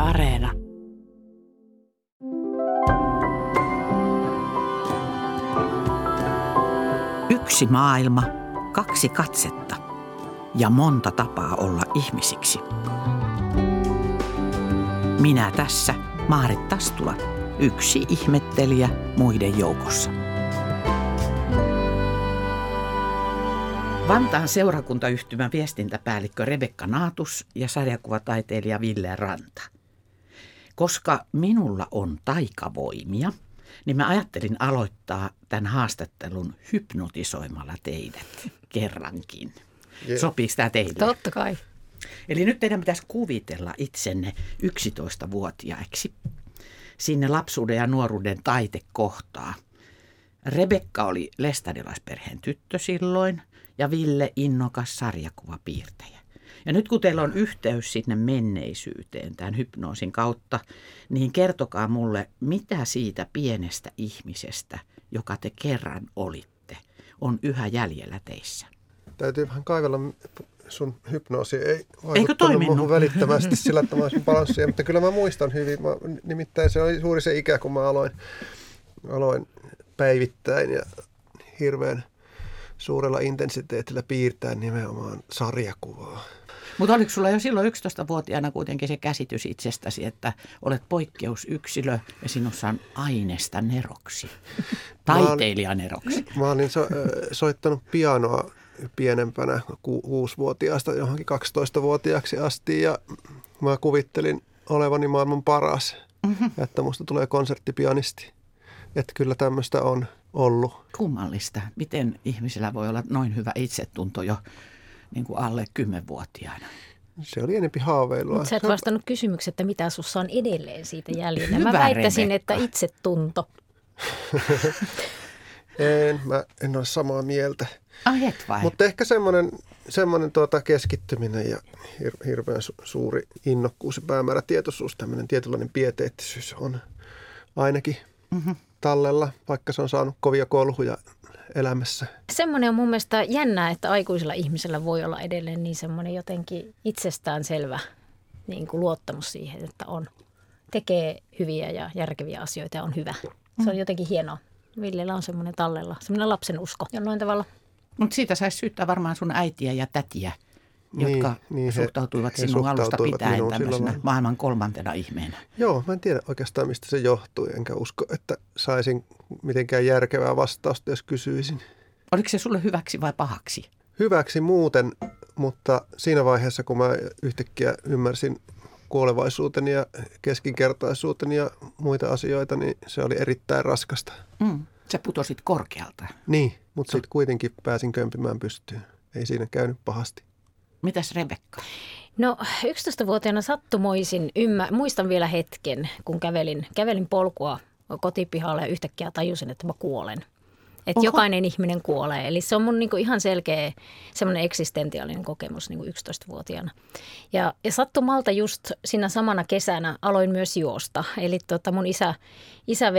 Areena. Yksi maailma, kaksi katsetta ja monta tapaa olla ihmisiksi. Minä tässä, Maarit Tastula, yksi ihmettelijä muiden joukossa. Vantaan seurakuntayhtymän viestintäpäällikkö Rebekka Naatus ja sarjakuvataiteilija Ville Ranta. Koska minulla on taikavoimia, niin mä ajattelin aloittaa tämän haastattelun hypnotisoimalla teidät kerrankin. Yeah. Sopiiko tämä teille? Totta kai. Eli nyt teidän pitäisi kuvitella itsenne 11-vuotiaiksi sinne lapsuuden ja nuoruuden taitekohtaa. Rebekka oli lestadiolaisperheen tyttö silloin ja Ville innokas sarjakuvapiirtäjä. Ja nyt kun teillä on yhteys sinne menneisyyteen tämän hypnoosin kautta, niin kertokaa mulle, mitä siitä pienestä ihmisestä, joka te kerran olitte, on yhä jäljellä teissä. Täytyy vähän kaivella, sun hypnoosi ei Eikö toiminut? Muuhun välittömästi sillä, että mä olisin palannut siihen, mutta kyllä mä muistan hyvin. Nimittäin se oli juuri se ikä, kun mä aloin päivittäin ja hirveän suurella intensiteetillä piirtää nimenomaan sarjakuvaa. Mutta oliko sulla jo silloin 11-vuotiaana kuitenkin se käsitys itsestäsi, että olet poikkeusyksilö ja sinussa on aineesta neroksi, taiteilijaneroksi? Mä olin soittanut pianoa pienempänä 6-vuotiaasta johonkin 12-vuotiaaksi asti ja mä kuvittelin olevani maailman paras, että musta tulee konserttipianisti. Että kyllä tämmöistä on ollut. Kummallista. Miten ihmisellä voi olla noin hyvä itsetunto jo niin kuin alle 10-vuotiaana? Se oli enempi haaveilua. Mutta sä et vastannut kysymykseen, että mitä sussa on edelleen siitä jäljellä. Hyvä, mä väittäisin, Rebekka. että itsetunto. Mä en ole samaa mieltä. Ai et vai? Mutta ehkä semmoinen keskittyminen ja hirveän suuri innokkuus ja päämäärätietoisuus, tämmöinen tietynlainen pieteettisyys on ainakin tallella, vaikka se on saanut kovia kolhuja elämässä. Semmoinen on mun mielestä jännää, että aikuisella ihmisellä voi olla edelleen niin semmoinen jotenkin itsestäänselvä niin kuin luottamus siihen, että tekee hyviä ja järkeviä asioita ja on hyvä. Se on jotenkin hienoa. Villellä on semmoinen tallella, semmoinen lapsen usko jollain tavalla. Mutta siitä saisi syyttää varmaan sun äitiä ja tätiä, jotka suhtautuivat sinun alusta pitäen tämmöisenä maailman kolmantena ihmeenä. Joo, mä en tiedä oikeastaan mistä se johtui, enkä usko, että saisin mitenkään järkevää vastausta, jos kysyisin. Oliko se sulle hyväksi vai pahaksi? Hyväksi muuten, mutta siinä vaiheessa, kun mä yhtäkkiä ymmärsin kuolevaisuuteni ja keskinkertaisuuteni ja muita asioita, niin se oli erittäin raskasta. Sä putosit korkealta. Niin, mutta sitten kuitenkin pääsin kömpimään pystyyn. Ei siinä käynyt pahasti. Mitäs Rebekka? No 11-vuotiaana sattumoisin, muistan vielä hetken, kun kävelin polkua kotipihalle ja yhtäkkiä tajusin, että mä kuolen. Että jokainen ihminen kuolee. Eli se on mun niinku ihan selkeä semmoinen eksistentiaalinen kokemus niinku 11-vuotiaana. Ja sattumalta just siinä samana kesänä aloin myös juosta. Eli mun isä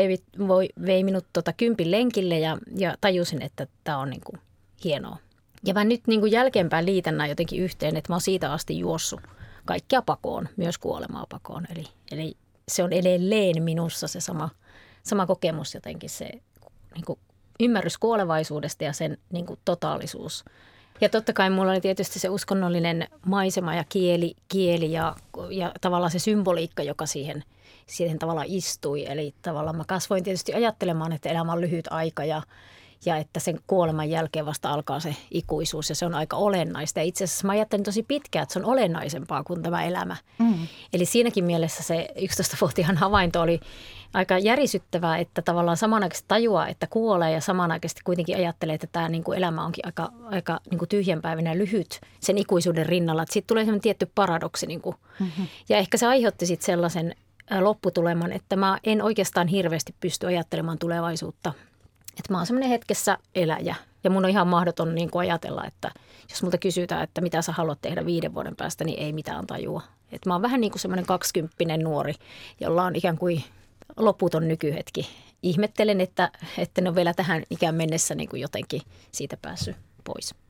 vei minut kympin lenkille ja tajusin, että tämä on niinku hienoa. Ja mä nyt niinku jälkeenpäin liitän nämä jotenkin yhteen, että mä oon siitä asti juossut kaikkea pakoon, myös kuolemaa pakoon. Eli se on edelleen minussa se sama kokemus jotenkin, se niinku ymmärrys kuolevaisuudesta ja sen niin kuin totaalisuus. Ja totta kai mulla oli tietysti se uskonnollinen maisema ja kieli ja tavallaan se symboliikka, joka siihen tavallaan istui. Eli tavallaan mä kasvoin tietysti ajattelemaan, että elämä on lyhyt aika ja että sen kuoleman jälkeen vasta alkaa se ikuisuus ja se on aika olennaista. Ja itse asiassa mä ajattelin tosi pitkään, että se on olennaisempaa kuin tämä elämä. Eli siinäkin mielessä se 11-vuotiaan havainto oli aika järisyttävää, että tavallaan samanaikaisesti tajuaa, että kuolee ja samanaikaisesti kuitenkin ajattelee, että tämä niin kuin elämä onkin aika niin kuin tyhjänpäiväinen ja lyhyt sen ikuisuuden rinnalla. Että siitä tulee sellainen tietty paradoksi. Niin kuin. Ja ehkä se aiheutti sitten sellaisen lopputuleman, että mä en oikeastaan hirveästi pysty ajattelemaan tulevaisuutta. Että mä oon semmoinen hetkessä eläjä ja mun on ihan mahdoton niin kuin ajatella, että jos multa kysytään, että mitä sä haluat tehdä 5 vuoden päästä, niin ei mitään tajua. Että mä oon vähän niin kuin semmoinen 20 nuori, jolla on ikään kuin loputon nykyhetki. Ihmettelen, että ne on vielä tähän ikään mennessä niin kuin jotenkin siitä päässyt pois.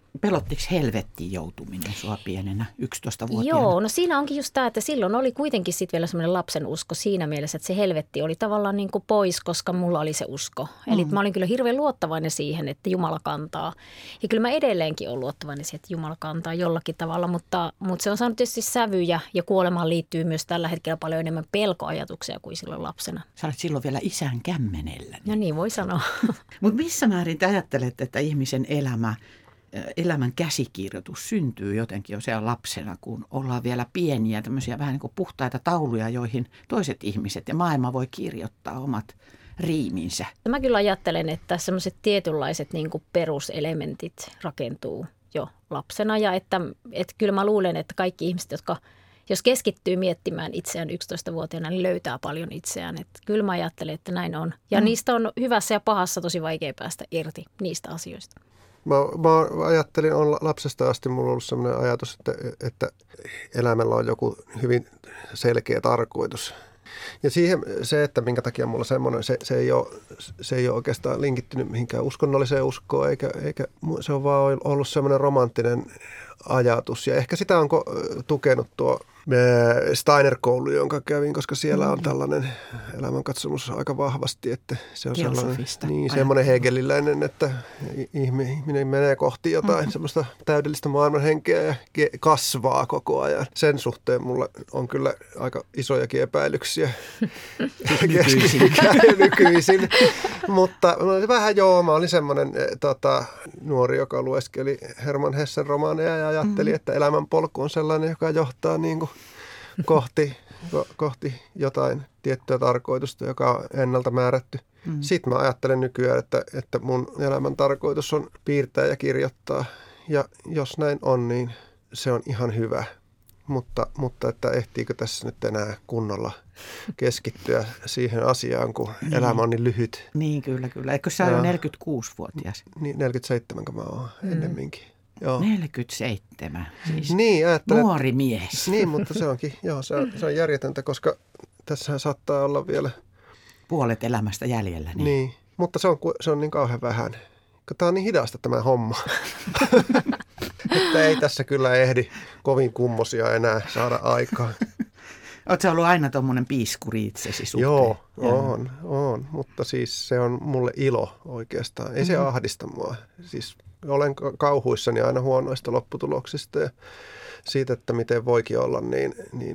Pelottiko helvettiin joutuminen sua pienenä 11-vuotiaana? Joo, no siinä onkin just tämä, että silloin oli kuitenkin sitten vielä semmoinen lapsen usko siinä mielessä, että se helvetti oli tavallaan niin kuin pois, koska mulla oli se usko. Eli mä olin kyllä hirveän luottavainen siihen, että Jumala kantaa. Ja kyllä mä edelleenkin olen luottavainen siihen, että Jumala kantaa jollakin tavalla, mutta se on saanut tietysti sävyjä ja kuolemaan liittyy myös tällä hetkellä paljon enemmän pelkoajatuksia kuin silloin lapsena. Sä olet silloin vielä isän kämmenellä. No niin voi sanoa. Mutta missä määrin te ajattelet, että ihmisen elämän käsikirjoitus syntyy jotenkin jo siellä lapsena, kun ollaan vielä pieniä, tämmöisiä vähän niin kuin puhtaita tauluja, joihin toiset ihmiset ja maailma voi kirjoittaa omat riiminsä. Mä kyllä ajattelen, että semmoiset tietynlaiset niin kuin peruselementit rakentuu jo lapsena ja että kyllä mä luulen, että kaikki ihmiset, jotka jos keskittyy miettimään itseään 11-vuotiaana, niin löytää paljon itseään. Että kyllä mä ajattelen, että näin on. Ja niistä on hyvässä ja pahassa tosi vaikea päästä irti niistä asioista. Mä ajattelin, lapsesta asti mulla on ollut sellainen ajatus, että elämällä on joku hyvin selkeä tarkoitus. Ja siihen se, että minkä takia mulla semmoinen, se ei ole oikeastaan linkittynyt mihinkään uskonnolliseen uskoon, eikä se on vaan ollut semmoinen romanttinen ajatus. Ja ehkä sitä on tukenut tuo Steiner-koulu, jonka kävin, koska siellä on tällainen elämänkatsomus aika vahvasti, että se on semmoinen hegeliläinen, että ihminen menee kohti jotain semmoista täydellistä maailmanhenkeä ja kasvaa koko ajan. Sen suhteen mulla on kyllä aika isojakin epäilyksiä nykyisin. Mutta vähän mä olin semmoinen nuori, joka lueskeli Hermann Hessen romaaneja ja ajatteli, että elämänpolku on sellainen, joka johtaa niin kuin kohti jotain tiettyä tarkoitusta, joka on ennalta määrätty. Sitten mä ajattelen nykyään, että mun elämän tarkoitus on piirtää ja kirjoittaa. Ja jos näin on, niin se on ihan hyvä. Mutta että ehtiikö tässä nyt enää kunnolla keskittyä siihen asiaan, kun elämä on niin lyhyt. Niin, kyllä. Eikö sä ole 46-vuotias? Niin, 47 mä oon ennemminkin. Joo. 47, siis niin, nuori mies. Niin, mutta se onkin, se on järjetöntä, koska tässähän saattaa olla vielä puolet elämästä jäljellä. Niin, mutta se on niin kauhean vähän. Tämä on niin hidasta tämä homma, että ei tässä kyllä ehdi kovin kummosia enää saada aikaan. Oletko sä ollut aina tuommoinen piiskuri itsesi suhteen? Joo, on, mutta siis se on mulle ilo oikeastaan. Ei se ahdista mua. Siis olen kauhuissani aina huonoista lopputuloksista ja siitä, että miten voikin olla niin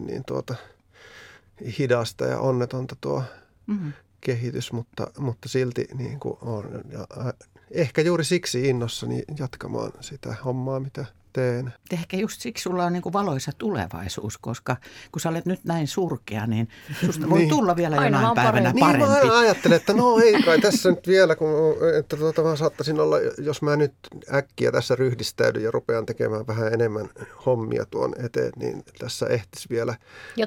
hidasta ja onnetonta tuo kehitys, mutta silti niin kuin on. Ja ehkä juuri siksi innossani jatkamaan sitä hommaa, mitä teen. Ehkä just siksi sulla on niin kuin valoisa tulevaisuus, koska kun sä olet nyt näin surkea, niin susta voi tulla vielä jonain päivänä parempi. Niin mä ajattelen, että no ei kai tässä nyt vielä, että mä saattaisin olla, jos mä nyt äkkiä tässä ryhdistäydyn ja rupean tekemään vähän enemmän hommia tuon eteen, niin tässä ehtisi vielä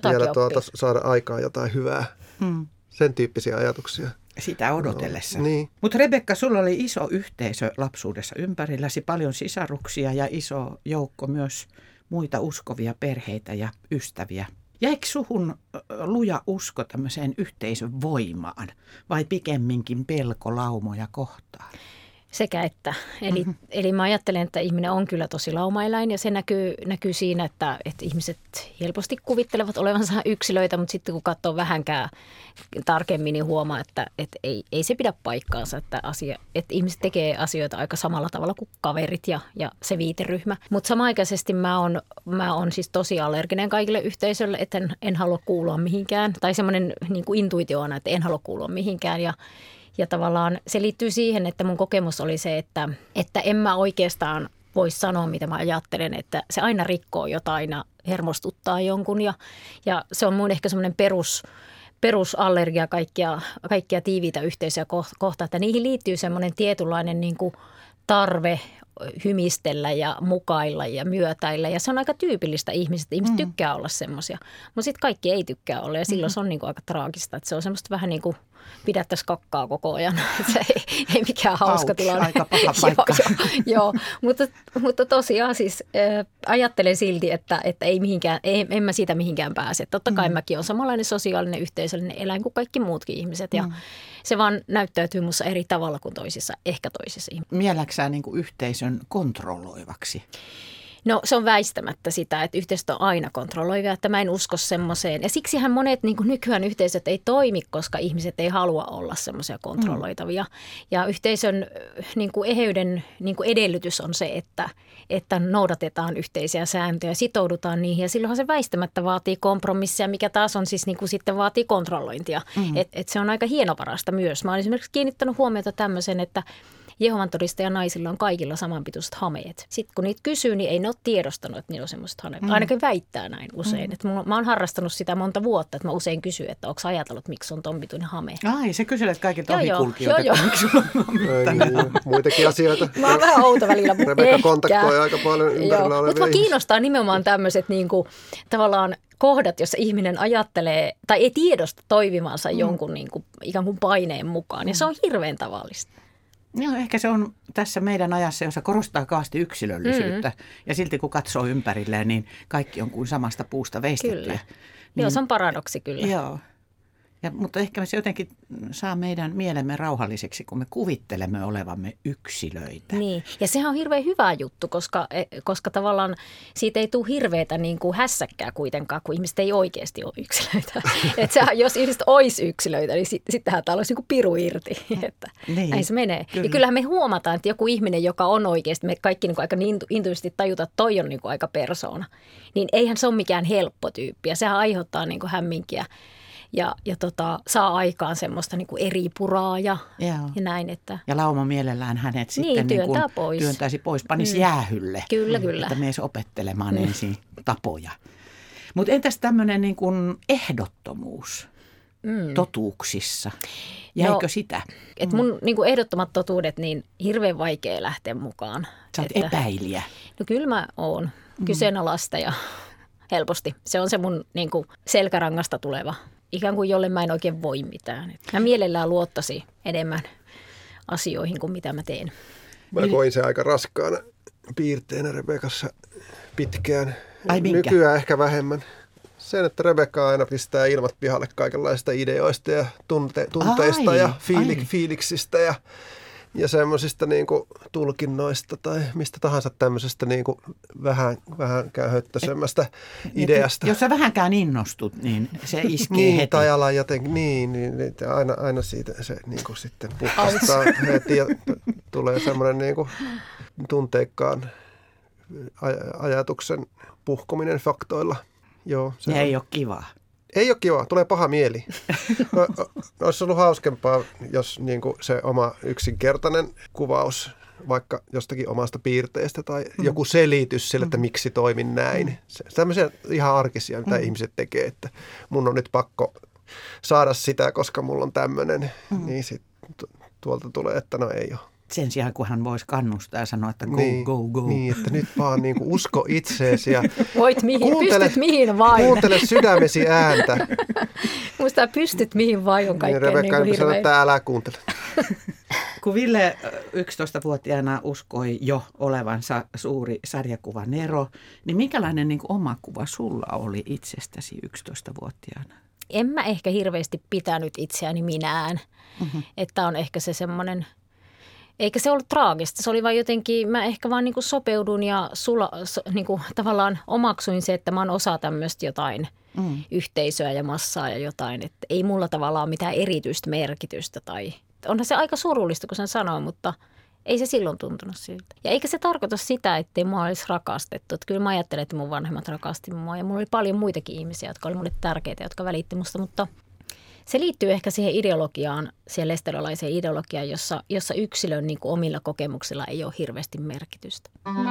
saada aikaan jotain hyvää. Sen tyyppisiä ajatuksia. Sitä odotellessa. No, niin. Mutta Rebekka, sulla oli iso yhteisö lapsuudessa ympärilläsi, paljon sisaruksia ja iso joukko myös muita uskovia perheitä ja ystäviä. Jäikö suhun luja usko tämmöiseen yhteisön voimaan vai pikemminkin pelko laumoja kohtaan? Sekä että. Eli mä ajattelen, että ihminen on kyllä tosi laumaeläin ja se näkyy siinä, että ihmiset helposti kuvittelevat olevansa yksilöitä, mutta sitten kun katsoo vähänkään tarkemmin, niin huomaa, että ei se pidä paikkaansa, että ihmiset tekee asioita aika samalla tavalla kuin kaverit ja se viiteryhmä. Mutta samanaikaisesti mä oon siis tosi allerginen kaikille yhteisölle, että en halua kuulua mihinkään tai semmoinen niin kuin intuitioona, että en halua kuulua mihinkään ja tavallaan se liittyy siihen, että mun kokemus oli se, että en mä oikeastaan voi sanoa, mitä mä ajattelen, että se aina rikkoo jotain ja hermostuttaa jonkun. Ja se on mun ehkä semmoinen perusallergia kaikkia tiiviitä yhteisöjä kohtaan, että niihin liittyy semmoinen tietynlainen niin kuin tarve hymistellä ja mukailla ja myötäillä. Ja se on aika tyypillistä ihmiset. Ihmiset tykkää olla semmoisia, mutta sitten kaikki ei tykkää olla ja silloin se on niin kuin aika traagista. Että se on semmoista vähän niin kuin pidättäisi kakkaa koko ajan. Se ei mikään hauska tilanne. Aika paha paikka. Joo, mutta tosiaan siis ajattelen silti, että ei mihinkään, en mä siitä mihinkään pääse. Totta kai mäkin olen samanlainen sosiaalinen yhteisöllinen eläin kuin kaikki muutkin ihmiset ja se vaan näyttäytyy musta eri tavalla kuin ehkä toisissa ihmisissä. Mielläksä niin kuin yhteisön yhteisön kontrolloivaksi? No se on väistämättä sitä, että yhteisöt on aina kontrolloivia, että mä en usko semmoiseen. Ja siksihän monet niin kuin nykyään yhteisöt ei toimi, koska ihmiset ei halua olla semmoisia kontrolloitavia. Ja yhteisön niin kuin eheyden niin kuin edellytys on se, että noudatetaan yhteisiä sääntöjä, sitoudutaan niihin. Ja silloinhan se väistämättä vaatii kompromissia, mikä taas on siis niin kuin sitten vaatii kontrollointia. Et se on aika hienovarasta myös. Mä olen esimerkiksi kiinnittänyt huomiota tämmöisen, että Jehovan todistajanaisilla on kaikilla samanpituiset hameet. Sitten kun niitä kysyy, niin ei ne ole tiedostanut, että niillä on semmoiset hameet. Ainakin väittää näin usein. Että mä oon harrastanut sitä monta vuotta, että mä usein kysyn, että onko ajatellut, miksi on ton pituinen hame. Ai, se kyselet kaikilta ohikulkijoilta, että miksi sulla on niin, muitakin asioita. Mä oon vähän outo välillä, mutta Rebekka kontaktoi aika paljon ympärillä olevia Mutta kiinnostaa nimenomaan tämmöiset niinku, tavallaan kohdat, jossa ihminen ajattelee tai ei tiedosta toimivansa jonkun niinku, ikään kuin paineen mukaan. Ja se on hirveän tavallista. Joo, ehkä se on tässä meidän ajassa, jossa korostaa kaasti yksilöllisyyttä. Ja silti kun katsoo ympärilleen, niin kaikki on kuin samasta puusta veistettyä. Kyllä. Niin, Joo, se on paradoksi kyllä. Joo. Mutta ehkä se jotenkin saa meidän mielemme rauhalliseksi, kun me kuvittelemme olevamme yksilöitä. Niin, ja sehän on hirveän hyvä juttu, koska tavallaan siitä ei tule hirveätä niin kuin hässäkkää kuitenkaan, kun ihmiset ei oikeasti ole yksilöitä. Että jos ihmiset olisi yksilöitä, niin sittenhän täällä olisi niin kuin piru irti, että niin, näin se menee. Kyllä. Ja kyllähän me huomataan, että joku ihminen, joka on oikeasti, me kaikki niin kuin aika intuitiivisesti tajuta, että toi on niin kuin aika persoona, niin eihän se ole mikään helppo tyyppi, ja sehän aiheuttaa niin kuin hämminkiä. Ja saa aikaan semmoista niin kuin eripuraa ja näin. Että ja lauma mielellään hänet sitten niin pois. Työntäisi pois, panisi jäähylle. Kyllä. Että mees opettelemaan ensin tapoja. Mutta entäs tämmöinen niin kuin ehdottomuus totuuksissa? Jäikö sitä? Et mun niin kuin ehdottomat totuudet, niin hirveän vaikea lähteä mukaan. Sä oot epäilijä. No kyllä mä oon. Kyseenalaista ja helposti. Se on se mun niin kuin selkärangasta tuleva. Ikään kuin jolle mä en oikein voi mitään. Mä mielellään luottaisin enemmän asioihin kuin mitä mä teen. Mä koin se aika raskaana piirteenä Rebekassa pitkään. Ai minkä? Nykyään ehkä vähemmän. Sen, että Rebekka aina pistää ilmat pihalle kaikenlaisista ideoista ja tunteista ja fiiliksistä ja semmoisista niinku tulkinnoista tai mistä tahansa tämmöisestä niinku vähänkään höttöisemmästä ideasta. Jos sä vähänkään innostut, niin se iskee niin, heti. Tai ala jotenkin, niin aina siitä se niinku sitten puhkastaa heti ja tulee semmoinen niinku tunteikkaan ajatuksen puhkominen faktoilla. Joo, se ei ole kivaa. Ei ole kiva, tulee paha mieli. Olisi ollut hauskempaa, jos niin kuin se oma yksinkertainen kuvaus vaikka jostakin omasta piirteestä tai joku selitys sille, että miksi toimin näin. Tämmöisiä ihan arkisia, mitä ihmiset tekee, että mun on nyt pakko saada sitä, koska mulla on tämmöinen. Niin sitten tuolta tulee, että no ei ole. Sen sijaan, kun hän voisi kannustaa ja sanoa, että go. Niin, että nyt vaan niin kuin usko itseesi ja voit pystyt mihin vain. Kuuntele sydämesi ääntä. Musta pystyt mihin vain on kaikkein Rebekka niin sanoo, että älä kuuntele. Kun Ville 11-vuotiaana uskoi jo olevansa suuri sarjakuvanero, niin minkälainen niin kuin oma kuva sulla oli itsestäsi 11-vuotiaana? En mä ehkä hirveästi pitänyt itseäni minään. Että on ehkä se semmoinen. Eikä se ollut traagista, se oli vaan jotenkin, mä ehkä vaan niinku sopeudun ja niinku tavallaan omaksuin se, että mä oon osa tämmöistä jotain yhteisöä ja massaa ja jotain. Että ei mulla tavallaan ole mitään erityistä merkitystä tai onhan se aika surullista, kun sen sanoo, mutta ei se silloin tuntunut siltä. Ja eikä se tarkoita sitä, ettei mua olisi rakastettu. Että kyllä mä ajattelen, että mun vanhemmat rakasti mua ja mulla oli paljon muitakin ihmisiä, jotka oli mulle tärkeitä, jotka välitti musta, mutta se liittyy ehkä siihen ideologiaan, siihen lesterilaiseen ideologiaan, jossa yksilön niin kuin omilla kokemuksilla ei ole hirveästi merkitystä.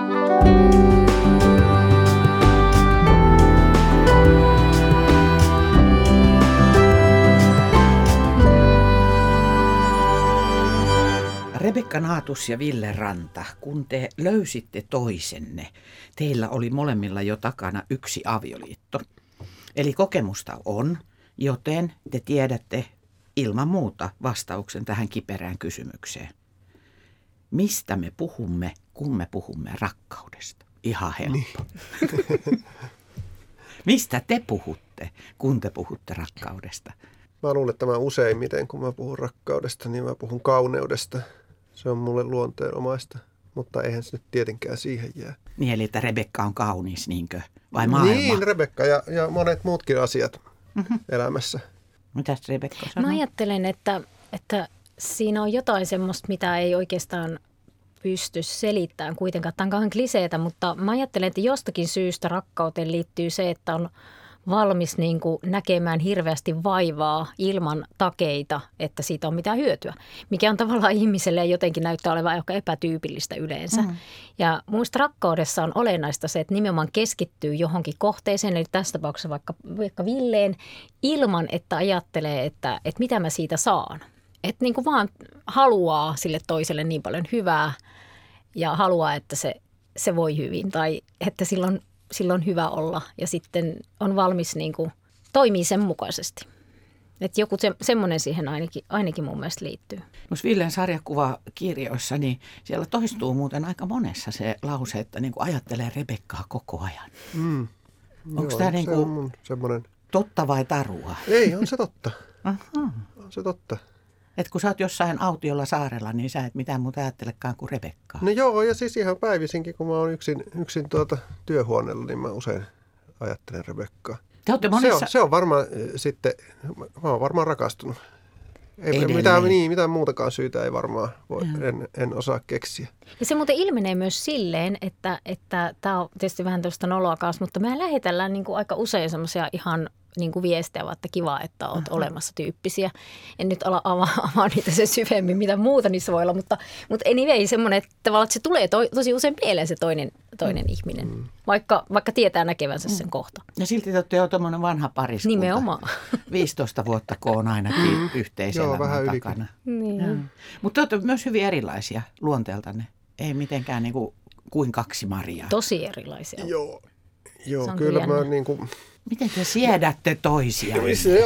Rebekka Naatus ja Ville Ranta, kun te löysitte toisenne, teillä oli molemmilla jo takana yksi avioliitto. Eli kokemusta on. Joten te tiedätte ilman muuta vastauksen tähän kiperään kysymykseen. Mistä me puhumme, kun me puhumme rakkaudesta? Ihan helppo. Niin. Mistä te puhutte, kun te puhutte rakkaudesta? Mä luulen, että mä useimmiten, kun mä puhun rakkaudesta, niin mä puhun kauneudesta. Se on mulle luonteenomaista. mutta eihän se nyt tietenkään siihen jää. Niin, eli että Rebekka on kaunis, niinkö? Vai maailma? Niin, Rebekka ja monet muutkin asiat elämässä. Mitäs Rebekka sanoo? Mä ajattelen, että siinä on jotain semmoista, mitä ei oikeastaan pysty selittämään kuitenkaan. Tämä on kauhean kliseetä, mutta mä ajattelen, että jostakin syystä rakkauteen liittyy se, että on valmis niin kuin näkemään hirveästi vaivaa ilman takeita, että siitä on mitään hyötyä. Mikä on tavallaan ihmiselle jotenkin näyttää olevan aika epätyypillistä yleensä. Ja muista rakkaudessa on olennaista se, että nimenomaan keskittyy johonkin kohteeseen, eli tässä tapauksessa vaikka Villeen, ilman että ajattelee, että mitä mä siitä saan. Että niin kuin vaan haluaa sille toiselle niin paljon hyvää ja haluaa, että se voi hyvin tai että silloin hyvä olla ja sitten on valmis niin kuin toimii sen mukaisesti. Että joku semmoinen siihen ainakin mun mielestä liittyy. Noissa Villen sarjakuvakirjoissa, niin siellä toistuu muuten aika monessa se lause, että niin kuin ajattelee Rebekkaa koko ajan. Onko tämä niin kuin semmoinen totta vai tarua? Ei, on se totta. Aha. On se totta. Että kun sä oot jossain autiolla saarella, niin sä et mitään muuta ajattelekaan kuin Rebekkaa. No joo, ja siis ihan päivisinkin, kun mä oon yksin työhuoneella, niin mä usein ajattelen Rebekkaa. Se on varmaan sitten, mä oon varmaan rakastunut. Ei mitään muutakaan syytä ei varmaan voi, en osaa keksiä. Ja se muuten ilmenee myös silleen, että tämä on tietysti vähän tällaista noloa kanssa, mutta me lähetellään niin kuin aika usein semmoisia ihan niin kuin viestejä, että kiva, että olet olemassa tyyppisiä. En nyt ala avaa niitä sen syvemmin, mitä muuta niissä voi olla, mutta anyway, semmoinen, että tavallaan että se tulee tosi usein mieleen se toinen ihminen, vaikka tietää näkevänsä sen kohta. Ja silti te olette jo tuommoinen vanha pariskunta. Nimenomaan. 15 vuotta on ainakin yhteiselämän vähän takana. Niin. Mutta te olette myös hyvin erilaisia luonteeltanne. Ei mitenkään niin kuin kaksi Mariaa. Tosi erilaisia. Joo, kyllä mä niin kuin... Miten te siedätte toisia?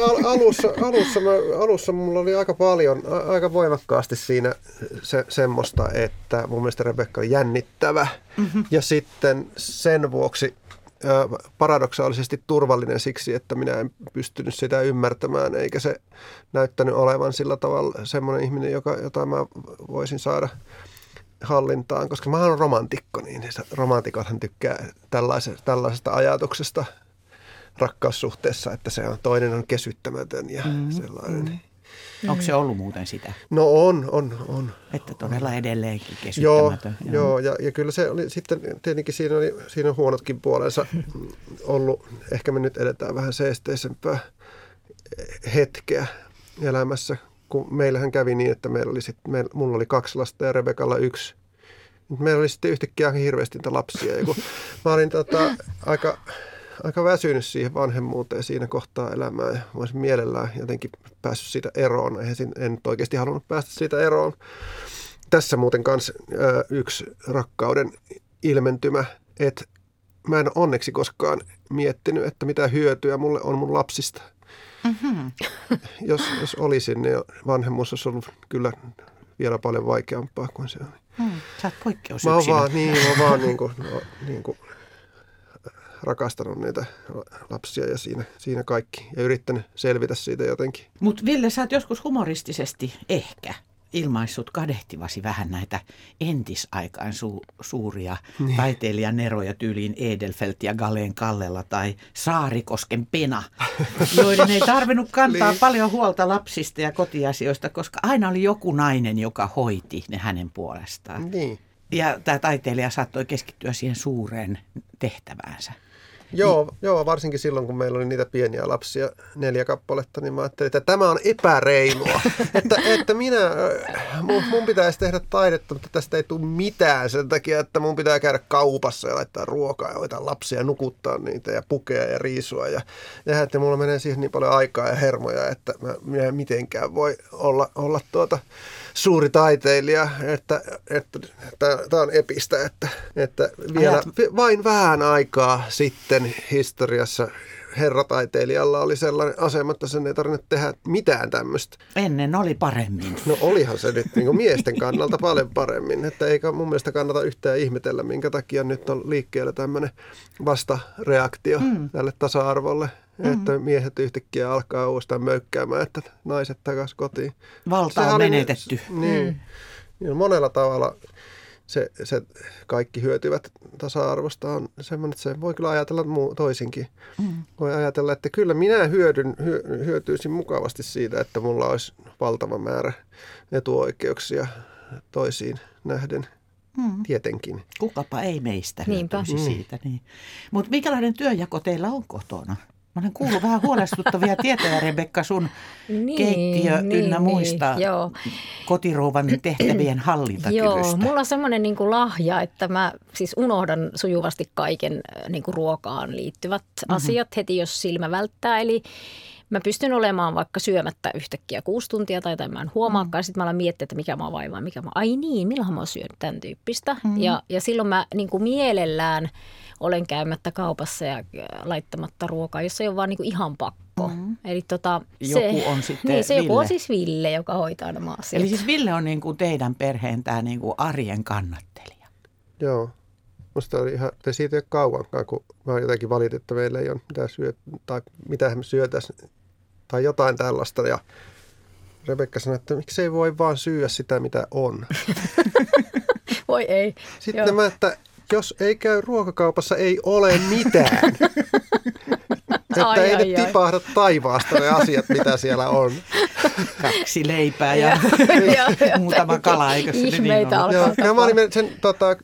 Alussa mulla oli aika voimakkaasti siinä semmoista, että mun mielestä Rebekka oli jännittävä. Ja sitten sen vuoksi paradoksaalisesti turvallinen siksi, että minä en pystynyt sitä ymmärtämään, eikä se näyttänyt olevan sillä tavalla semmoinen ihminen, jota mä voisin saada hallintaan, koska mä oon romantikko, niin romantikothan tykkää tällaisesta ajatuksesta rakkaussuhteessa, että toinen on kesyttämätön ja sellainen. Onko se ollut muuten sitä? No on. Että todella edelleenkin kesyttämätön. Joo, ja kyllä se oli sitten, tietenkin siinä on huonotkin puolensa ollut. Ehkä me nyt edetään vähän seesteisempää hetkeä elämässä, kun meillähän kävi niin, että mulla oli 2 lasta ja Rebekalla 1. Meillä oli sitten yhtäkkiä hirveästi niitä lapsia. Ja kun mä olin aika väsynyt siihen vanhemmuuteen siinä kohtaa elämää ja mä olisin mielellään jotenkin päässyt siitä eroon. En nyt oikeasti halunnut päästä siitä eroon. Tässä muuten kanssa yksi rakkauden ilmentymä, että mä en onneksi koskaan miettinyt, että mitä hyötyä mulle on mun lapsista. Jos olisin, niin vanhemmuus olisi ollut kyllä vielä paljon vaikeampaa kuin se on. Sä oot poikkeusyksinä. Mä oon vaan niin kuin rakastanut niitä lapsia ja siinä kaikki. Ja yrittänyt selvitä siitä jotenkin. Mutta Ville, sä oot joskus humoristisesti ehkä ilmaissut kadehtivasi vähän näitä entisaikaan suuria taiteilijaneroja tyyliin Edelfelt ja Galeen Kallella tai Saarikosken Pena, joiden ei tarvinnut kantaa paljon huolta lapsista ja kotiasioista, koska aina oli joku nainen, joka hoiti ne hänen puolestaan. Niin. Ja tämä taiteilija saattoi keskittyä siihen suureen tehtäväänsä. Joo, varsinkin silloin, kun meillä oli niitä pieniä lapsia, 4 kappaletta, niin mä ajattelin, että tämä on epäreilua. että mun pitäisi tehdä taidetta, mutta tästä ei tule mitään sen takia, että mun pitää käydä kaupassa ja laittaa ruokaa ja hoitaa lapsia ja nukuttaa niitä ja pukea ja riisua. Ja että mulla menee siihen niin paljon aikaa ja hermoja, että minä en mitenkään voi olla suuri taiteilija, että tämä on epistä, että vielä vain vähän aikaa sitten historiassa herrataiteilijalla oli sellainen asema, että sen ei tarvinnut tehdä mitään tämmöistä. Ennen oli paremmin. No olihan se nyt niin kuin miesten kannalta paljon paremmin, että eikä mun mielestä kannata yhtään ihmetellä, minkä takia nyt on liikkeellä tämmöinen vastareaktio tälle tasa-arvolle. Että miehet yhtäkkiä alkaa uudestaan möykkäämään, että naiset takaisin kotiin. Valta on menetetty. Niin, monella tavalla se kaikki hyötyvät tasa-arvosta on semmoinen, että se voi kyllä ajatella toisinkin. Voi ajatella, että kyllä minä hyötyisin mukavasti siitä, että mulla olisi valtava määrä etuoikeuksia toisiin nähden. Tietenkin. Kukapa ei meistä hyötyisi siitä. Niin. Mutta minkälainen työnjako teillä on kotona? Mä olen kuullut vähän huolestuttavia tietoja, Rebekka, sun keittiö ynnä muista kotirouvan tehtävien hallintakyvystä. Joo, mulla on semmoinen niin kuin lahja, että mä siis unohdan sujuvasti kaiken niin kuin ruokaan liittyvät asiat heti, jos silmä välttää. Eli mä pystyn olemaan vaikka syömättä yhtäkkiä 6 tuntia tai mä en huomaakaan. Sitten mä alan miettiä, että mikä mä vaivaa, ai niin, milloinhan mä oon syönyt tämän tyyppistä. Ja silloin mä niin kuin mielellään olen käymättä kaupassa ja laittamatta ruokaa, jos ei ole vaan niin kuin ihan pakko. Eli joku on sitten niin, se Ville. Joku on siis Ville, joka hoitaa nämä asiat. Eli siis Ville on niin kuin teidän perheen tämä niin kuin arjen kannattelija. Joo. Musta oli ihan, siitä ei ole kauankaan, kun mä oon jotenkin valitettu, että meillä ei ole mitään tai mitä me syötäisiin tai jotain tällaista. Ja Rebekka sanoi, että miksei voi vaan syödä sitä, mitä on. Voi ei. Sitten mä, että jos ei käy ruokakaupassa, ei ole mitään. Että ei ne tipahda taivaasta ne asiat, mitä siellä on. 2 leipää ja muutama kala, eikö se ihmeitä niin alkaa. Ja mä olin sen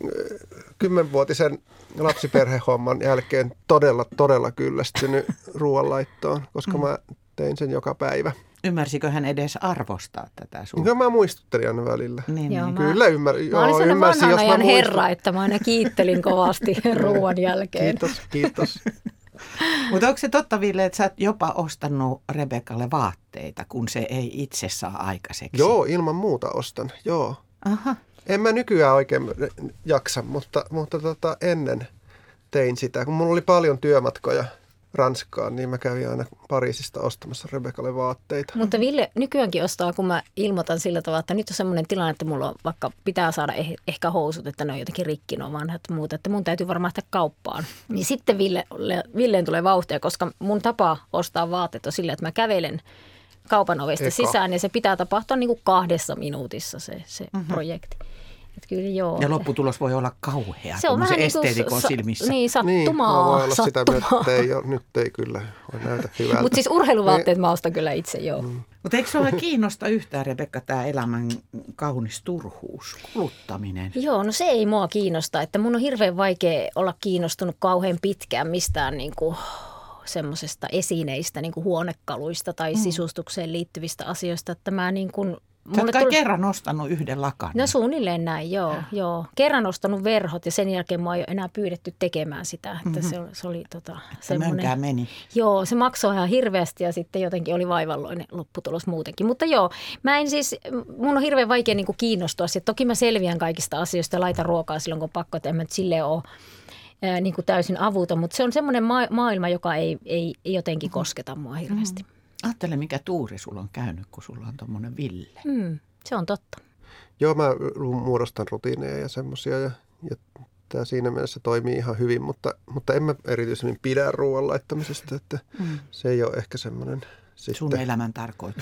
10-vuotisen lapsiperhehomman jälkeen todella kyllästynyt ruoanlaittoon, koska mä tein sen joka päivä. Ymmärsikö hän edes arvostaa tätä sun? Kyllä mä muistuttelin aina välillä. Niin. Kyllä ymmärsin. Mä olin sellainen vanhan ajan herra, että mä aina kiittelin kovasti ruoan jälkeen. Kiitos. Mutta onko se totta, Ville, että sä oot jopa ostanut Rebekalle vaatteita, kun se ei itse saa aikaiseksi? Joo, ilman muuta ostan, joo. Aha. En mä nykyään oikein jaksa, mutta ennen tein sitä. Kun mulla oli paljon työmatkoja Ranskaan, niin mä kävin aina Pariisista ostamassa Rebekalle vaatteita. Mutta Ville nykyäänkin ostaa, kun mä ilmoitan sillä tavalla, että nyt on semmoinen tilanne, että mulla on vaikka pitää saada ehkä housut, että ne on jotenkin rikki, ne on vanhat muuta, että mun täytyy varmaan lähteä kauppaan. Niin sitten Villeen tulee vauhtia, koska mun tapa ostaa vaatteet on sillä, että mä kävelen kaupan ovesta sisään ja se pitää tapahtua niin kuin 2 minuutissa se projekti. Kyllä, joo. Ja lopputulos voi olla kauhea, se on se esteetikon silmissä. Niin, sattumaa. Voi olla sitä, että nyt ei kyllä ole näytä hyvältä. Mutta siis urheiluvaatteet mä ostan kyllä itse, joo. Mutta eikö sinua kiinnosta yhtään, Rebekka, tämä elämän kaunis turhuus, kuluttaminen? Joo, no se ei mua kiinnosta. Että mun on hirveän vaikea olla kiinnostunut kauhean pitkään mistään niinku semmoisesta esineistä, niinku huonekaluista tai sisustukseen liittyvistä asioista, että mä niin kuin sä oot kai kerran ostanut 1 lakan. No suunnilleen näin, joo. Kerran ostanut verhot ja sen jälkeen mua ei ole enää pyydetty tekemään sitä. Että se oli semmoinen. Mönkää meni. Joo, se maksoi ihan hirveästi ja sitten jotenkin oli vaivalloinen lopputulos muutenkin. Mutta joo, mun on hirveän vaikea niin kuin kiinnostua. Toki mä selviän kaikista asioista ja laitan ruokaa silloin, kun on pakko, että en mä nyt silleen ole niin kuin täysin avuton. Mutta se on semmoinen maailma, joka ei jotenkin kosketa mua hirveästi. Ajattele, mikä tuuri sulla on käynyt, kun sulla on tommoinen Ville. Se on totta. Joo, mä muodostan rutiineja ja semmoisia ja tämä siinä mielessä toimii ihan hyvin, mutta en mä erityisemmin pidä ruoan laittamisesta, että se ei ole ehkä semmoinen sun elämän tarkoitus.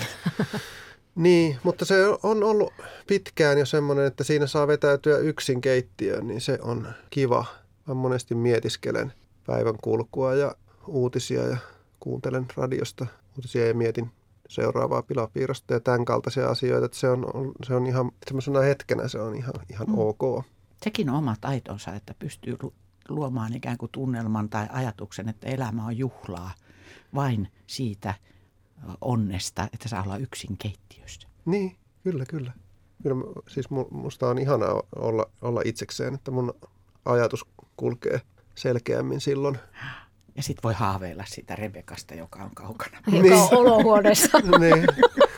Niin, mutta se on ollut pitkään jo semmoinen, että siinä saa vetäytyä yksin keittiöön, niin se on kiva. Mä monesti mietiskelän päivän kulkua ja uutisia ja kuuntelen radiosta uutisia ja mietin seuraavaa pilapiirrosta ja tämän kaltaisia asioita. Että se on ihan semmoisena hetkenä se on ihan ok. Sekin on oma taitonsa, että pystyy luomaan ikään kuin tunnelman tai ajatuksen, että elämä on juhlaa vain siitä onnesta, että saa olla yksin keittiössä. Niin, kyllä. Kyllä siis musta on ihanaa olla itsekseen, että mun ajatus kulkee selkeämmin silloin. Ja sit voi haaveilla sitä Rebekasta, joka on kaukana. Joka on olohuoneessa. Niin.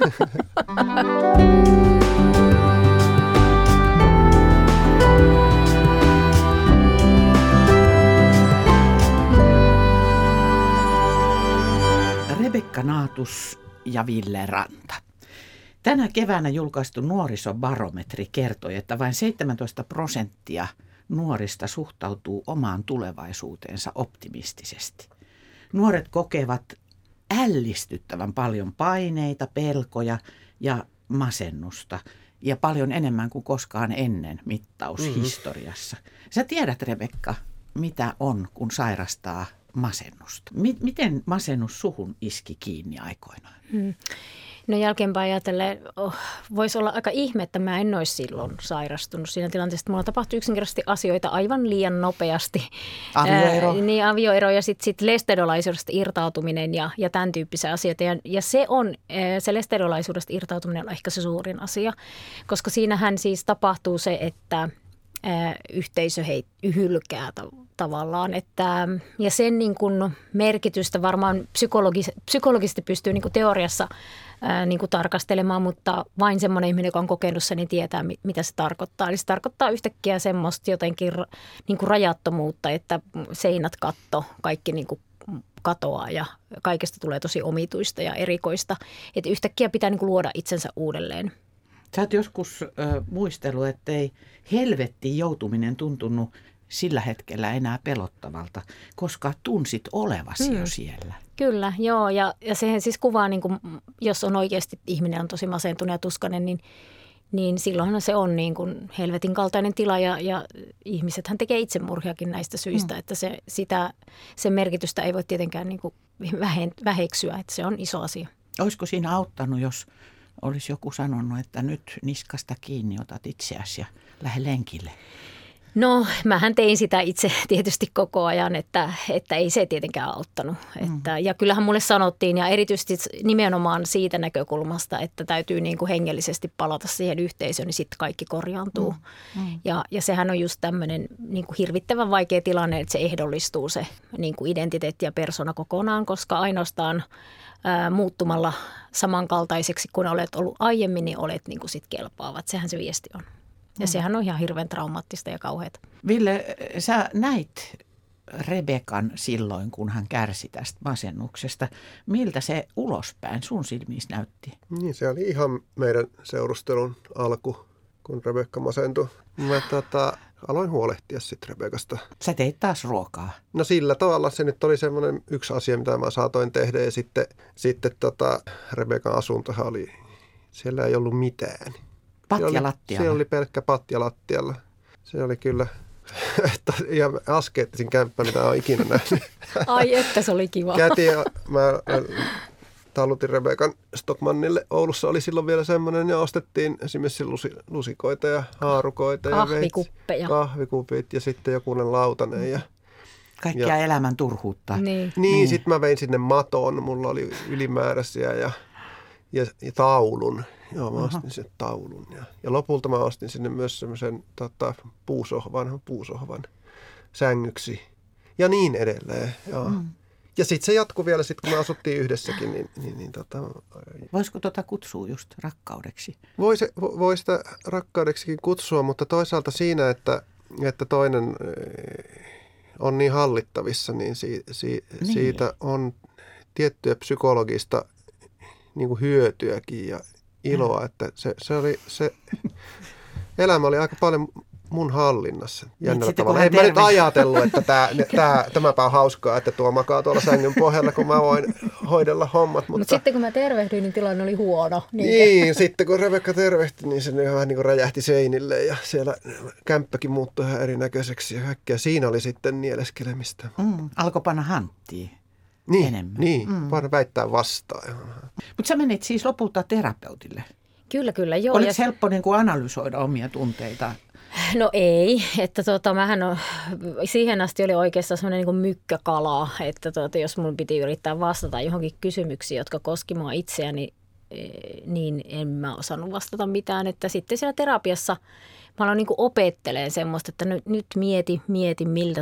Rebekka Naatus ja Ville Ranta. Tänä keväänä julkaistu nuorisobarometri kertoi, että vain 17% nuorista suhtautuu omaan tulevaisuuteensa optimistisesti. Nuoret kokevat ällistyttävän paljon paineita, pelkoja ja masennusta. ja paljon enemmän kuin koskaan ennen mittaushistoriassa. Sä tiedät, Rebekka, mitä on, kun sairastaa masennusta. Miten masennus suhun iski kiinni aikoinaan? No jälkeenpäin ajatellen voisi olla aika ihme, että mä en olisi silloin sairastunut siinä tilanteessa, että mulla tapahtui yksinkertaisesti asioita aivan liian nopeasti. Avioero? Niin, avioero ja sitten lestedolaisuudesta irtautuminen ja tämän tyyppisiä asioita. Ja se lestedolaisuudesta irtautuminen on ehkä se suurin asia, koska siinähän siis tapahtuu se, että yhteisö hylkää tavallaan. Ja sen niin kuin merkitystä varmaan psykologisesti pystyy niin kuin teoriassa niin kuin tarkastelemaan, mutta vain semmoinen ihminen, joka on kokenut sen, niin tietää, mitä se tarkoittaa. Eli se tarkoittaa yhtäkkiä semmoista jotenkin niin kuin rajattomuutta, että seinät, katto, kaikki niin kuin katoaa ja kaikesta tulee tosi omituista ja erikoista. Että yhtäkkiä pitää niin kuin luoda itsensä uudelleen. Sä oot joskus muistellut, ettei helvettiin joutuminen tuntunut sillä hetkellä enää pelottavalta, koska tunsit olevasi jo siellä. Kyllä, joo. Ja sehän siis kuvaa, niin kuin, jos on oikeasti ihminen on tosi masentunut ja tuskainen, niin silloinhan se on niin kuin helvetin kaltainen tila. Ja ihmisethän tekee itsemurhiakin näistä syistä, että sen merkitystä ei voi tietenkään niin kuin väheksyä, että se on iso asia. Olisiko siinä auttanut, jos olisi joku sanonut, että nyt niskasta kiinni otat itseäsi ja lähde lenkille? No, mähän tein sitä itse tietysti koko ajan, että ei se tietenkään auttanut. Ja kyllähän mulle sanottiin, ja erityisesti nimenomaan siitä näkökulmasta, että täytyy niin kuin hengellisesti palata siihen yhteisöön, niin sitten kaikki korjaantuu. Ja sehän on just tämmöinen niin kuin hirvittävän vaikea tilanne, että se ehdollistuu se niin kuin identiteetti ja persona kokonaan, koska ainoastaan muuttumalla samankaltaiseksi kuin olet ollut aiemmin, niin olet niin kuin sit kelpaavat. Sehän se viesti on. Ja sehän on ihan hirveän traumaattista ja kauheata. Ville, sä näit Rebekan silloin, kun hän kärsi tästä masennuksesta. Miltä se ulospäin sun silmissä näytti? Niin, se oli ihan meidän seurustelun alku, kun Rebekka masentui. Mä aloin huolehtia sitten Rebekasta. Sä teit taas ruokaa. No sillä tavalla se nyt oli semmoinen yksi asia, mitä mä saatoin tehdä. Ja sitten Rebekan asuntohan oli, siellä ei ollut mitään. Patja lattialla? Siellä oli pelkkä patja lattialla. Se oli kyllä ihan askeettisin kämppä, mitä olen ikinä nähnyt. Ai että se oli kiva. Kätin ja mä talutin Rebekan Stockmannille. Oulussa oli silloin vielä semmoinen ja ostettiin esimerkiksi lusikoita ja haarukoita. Kahvikuppeja. Kahvikupit ja sitten jokunen lautanen ja kaikkia elämän turhuutta. Niin. Sitten mä vein sinne maton. Mulla oli ylimääräisiä ja taulun. Joo, mä ostin sen taulun. Ja lopulta mä ostin sinne myös semmoisen puusohvan sängyksi. Ja niin edelleen. Joo. Ja sitten se jatkui vielä, kun me asuttiin yhdessäkin. Voisiko kutsua just rakkaudeksi? Voi sitä rakkaudeksikin kutsua, mutta toisaalta siinä, että toinen on niin hallittavissa, niin siitä on tiettyä psykologista niin kuin hyötyäkin ja iloa, että se elämä oli aika paljon mun hallinnassa jännällä tavalla. En mä nyt ajatellut, että tämäpä on hauskaa, että tuo makaa tuolla sängyn pohjalla, kun mä voin hoidella hommat. Mutta sitten kun mä tervehdyin, niin tilanne oli huono. Niin, sitten kun Rebekka tervehtyi, niin se vähän niin kuin räjähti seinille ja siellä kämppäkin muuttui ihan erinäköiseksi ja kaikkea. Siinä oli sitten nieleskelemistä. Alkoi panna hanttiin. Niin, väittää vastaan. Mutta sä menit siis lopulta terapeutille. Kyllä, joo. Oliko helppo niin kuin analysoida omia tunteita? No ei, että mähän siihen asti oli oikeastaan semmoinen niin kuin mykkäkala, että jos mun piti yrittää vastata johonkin kysymyksiin, jotka koski mua itseäni, niin en mä osannut vastata mitään. Että sitten siellä terapiassa mä aloin niin kuin opettelemaan semmoista, että nyt mieti miltä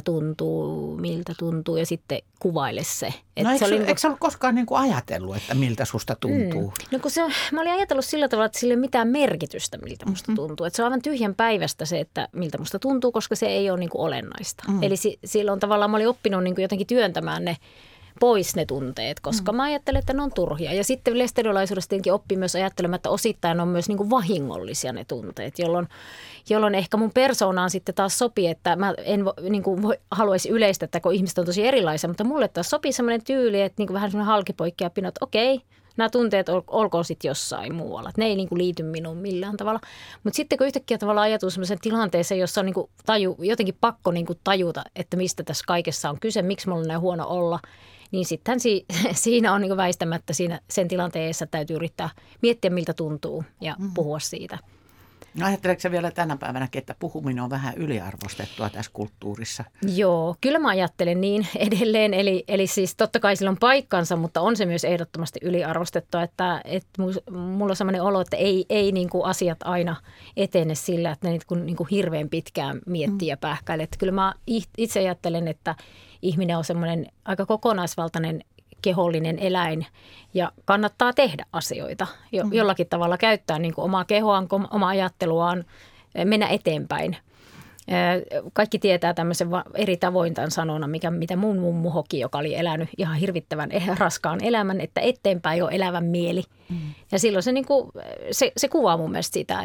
tuntuu ja sitten kuvaile se. Eikö sä ollut koskaan niin kuin ajatellut, että miltä susta tuntuu? No kun mä olin ajatellut sillä tavalla, että sillä ei ole mitään merkitystä, miltä musta tuntuu. Että se on aivan tyhjän päivästä se, että miltä musta tuntuu, koska se ei ole niin kuin olennaista. Eli silloin tavallaan mä olin oppinut niin kuin jotenkin työntämään ne pois ne tunteet, koska mä ajattelen, että ne on turhia. Ja sitten lestedolaisuudesta tietenkin oppii myös ajattelemaan, että osittain on myös niin kuin vahingollisia ne tunteet, jolloin ehkä mun persoonaan sitten taas sopii, että mä en niin kuin haluaisi yleistä, että kun ihmiset on tosi erilaisia, mutta mulle taas sopii semmoinen tyyli, että niin kuin vähän semmoinen halkipoikki ja pinot, okei, Nämä tunteet olkoon sitten jossain muualla. Ne ei niin kuin liity minuun millään tavalla. Mutta sitten kun yhtäkkiä tavallaan ajatuu sellaiseen tilanteeseen, jossa on niin kuin jotenkin pakko niin kuin tajuta, että mistä tässä kaikessa on kyse, miksi mulla on näin huono olla, niin sittenhän siinä on niin kuin väistämättä sen tilanteessa täytyy yrittää miettiä, miltä tuntuu ja puhua siitä. No ajatteleeko sä vielä tänä päivänäkin, että puhuminen on vähän yliarvostettua tässä kulttuurissa? Joo, kyllä mä ajattelen niin edelleen. Eli siis totta kai sillä on paikkansa, mutta on se myös ehdottomasti yliarvostettua, että mulla on sellainen olo, että ei niin kuin asiat aina etene sillä, että ne niin kuin hirveän pitkään miettii ja pähkäilee. Että kyllä mä itse ajattelen, että ihminen on semmoinen aika kokonaisvaltainen kehollinen eläin ja kannattaa tehdä asioita. Jollakin tavalla käyttää niin kuin omaa kehoaan, omaa ajatteluaan, mennä eteenpäin. Kaikki tietää tämmöisen eri tavoin tämän sanona, mitä mun mummu hoki, joka oli elänyt ihan hirvittävän raskaan elämän, että eteenpäin on elävän mieli. Ja silloin se, niin kuin, se kuvaa mun mielestä sitä,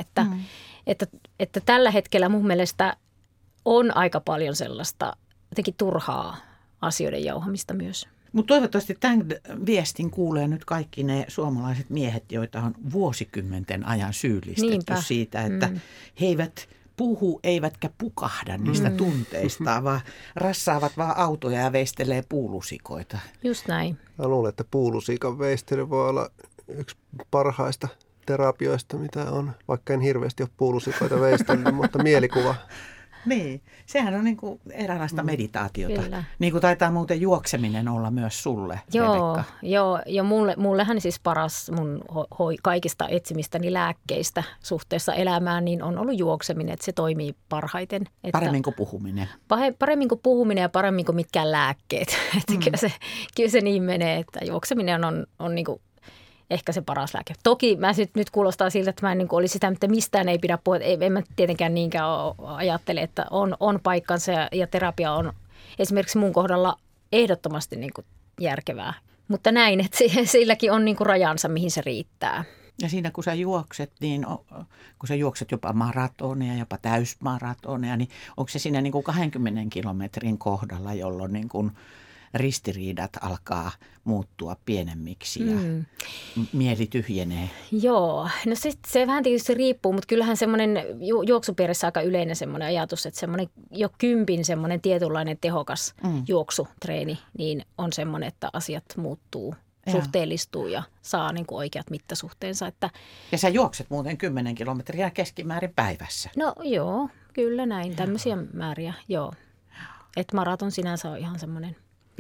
että tällä hetkellä mun mielestä on aika paljon sellaista jotenkin turhaa asioiden jauhamista myös. Mutta toivottavasti tämän viestin kuulee nyt kaikki ne suomalaiset miehet, joita on vuosikymmenten ajan syyllistetty siitä, että he eivät puhu eivätkä pukahda niistä tunteistaan, vaan rassaavat vaan autoja ja veistelee puulusikoita. Just näin. Mä luulen, että puulusikan veistely voi olla yksi parhaista terapioista, mitä on. Vaikka en hirveästi ole puulusikoita veistellyt, mutta mielikuva. Niin, sehän on niin kuin eräänlaista meditaatiota. Kyllä. Niin kuin taitaa muuten juokseminen olla myös sulle, Rebekka. Joo, mullehan siis paras mun kaikista etsimistäni lääkkeistä suhteessa elämään niin on ollut juokseminen, että se toimii parhaiten. Että Paremmin kuin puhuminen. Paremmin kuin puhuminen ja paremmin kuin mitkään lääkkeet. Että kyllä se niin menee, että juokseminen on niin kuin ehkä se paras lääke. Toki mä nyt kuulostaa siltä, että mä en niin kuin olisi sitä, että mistään ei pidä puhua. En mä tietenkään niinkään ajattele, että on paikkansa ja terapia on esimerkiksi mun kohdalla ehdottomasti niin kuin järkevää. Mutta näin, että silläkin on niin kuin rajansa, mihin se riittää. Ja siinä kun sä juokset, niin kun sä juokset jopa maratoneja, jopa täysmaratoneja, niin onko se siinä niin kuin 20 kilometrin kohdalla, jolloin niin kuin ristiriidat alkaa muuttua pienemmiksi ja mieli tyhjenee? Joo, no se vähän tietysti riippuu, mutta kyllähän semmoinen juoksupiirissä aika yleinen semmoinen ajatus, että semmoinen jo 10 semmoinen tietynlainen tehokas juoksutreeni, niin on semmoinen, että asiat muuttuu, suhteellistuu ja saa niin kuin oikeat mittasuhteensa. Ja sä juokset muuten 10 kilometriä keskimäärin päivässä? No joo, kyllä näin, tämmöisiä määriä, joo. Että maraton sinänsä on ihan semmoinen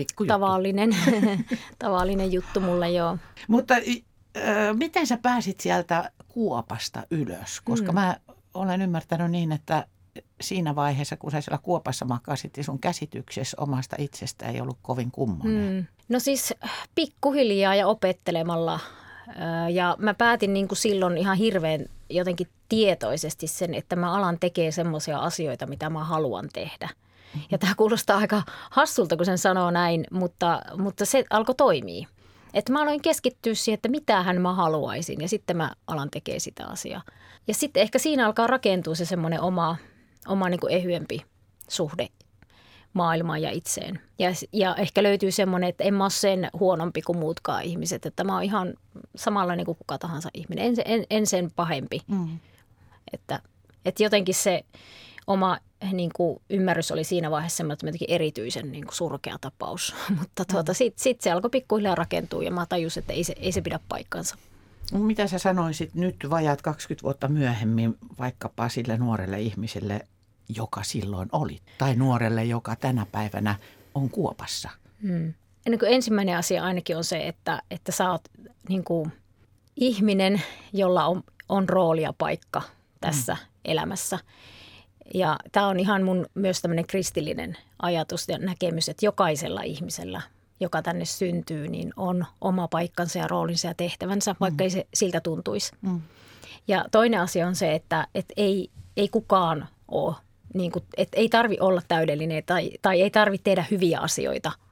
tavallinen juttu mulle, joo. Mutta miten sä pääsit sieltä kuopasta ylös? Koska mä olen ymmärtänyt niin, että siinä vaiheessa, kun sä siellä kuopassa makasit, sun käsityksessä omasta itsestä ei ollut kovin kummonen. No siis pikkuhiljaa ja opettelemalla. Ja mä päätin niin kuin silloin ihan hirveän jotenkin tietoisesti sen, että mä alan tekemään semmoisia asioita, mitä mä haluan tehdä. Ja tämä kuulostaa aika hassulta, kun sen sanoo näin, mutta se alkoi toimia. Että mä aloin keskittyä siihen, että mitähän mä haluaisin ja sitten mä alan tekemään sitä asiaa. Ja sitten ehkä siinä alkaa rakentua se semmoinen oma niin kuin ehyempi suhde maailmaan ja itseen. Ja ehkä löytyy semmoinen, että en mä ole sen huonompi kuin muutkaan ihmiset, että mä oon ihan samanlainen kuin kuka tahansa ihminen, en sen pahempi. Että jotenkin se oma niin kuin ymmärrys oli siinä vaiheessa semmoinen jotenkin erityisen niin kuin surkea tapaus, mutta sitten se alkoi pikkuhiljaa rakentua ja mä tajusin, että ei se pidä paikkansa. Mitä sä sanoisit nyt vajaat 20 vuotta myöhemmin vaikkapa sille nuorelle ihmiselle, joka silloin oli, tai nuorelle, joka tänä päivänä on kuopassa? Ensimmäinen asia ainakin on se, että sä oot niin kuin ihminen, jolla on rooli ja paikka tässä elämässä. Ja tämä on ihan mun myös tämmöinen kristillinen ajatus ja näkemys, että jokaisella ihmisellä, joka tänne syntyy, niin on oma paikkansa ja roolinsa ja tehtävänsä, vaikka ei se siltä tuntuisi. Ja toinen asia on se, että ei kukaan ole, niin kuin, että ei tarvitse olla täydellinen tai ei tarvitse tehdä hyviä asioita,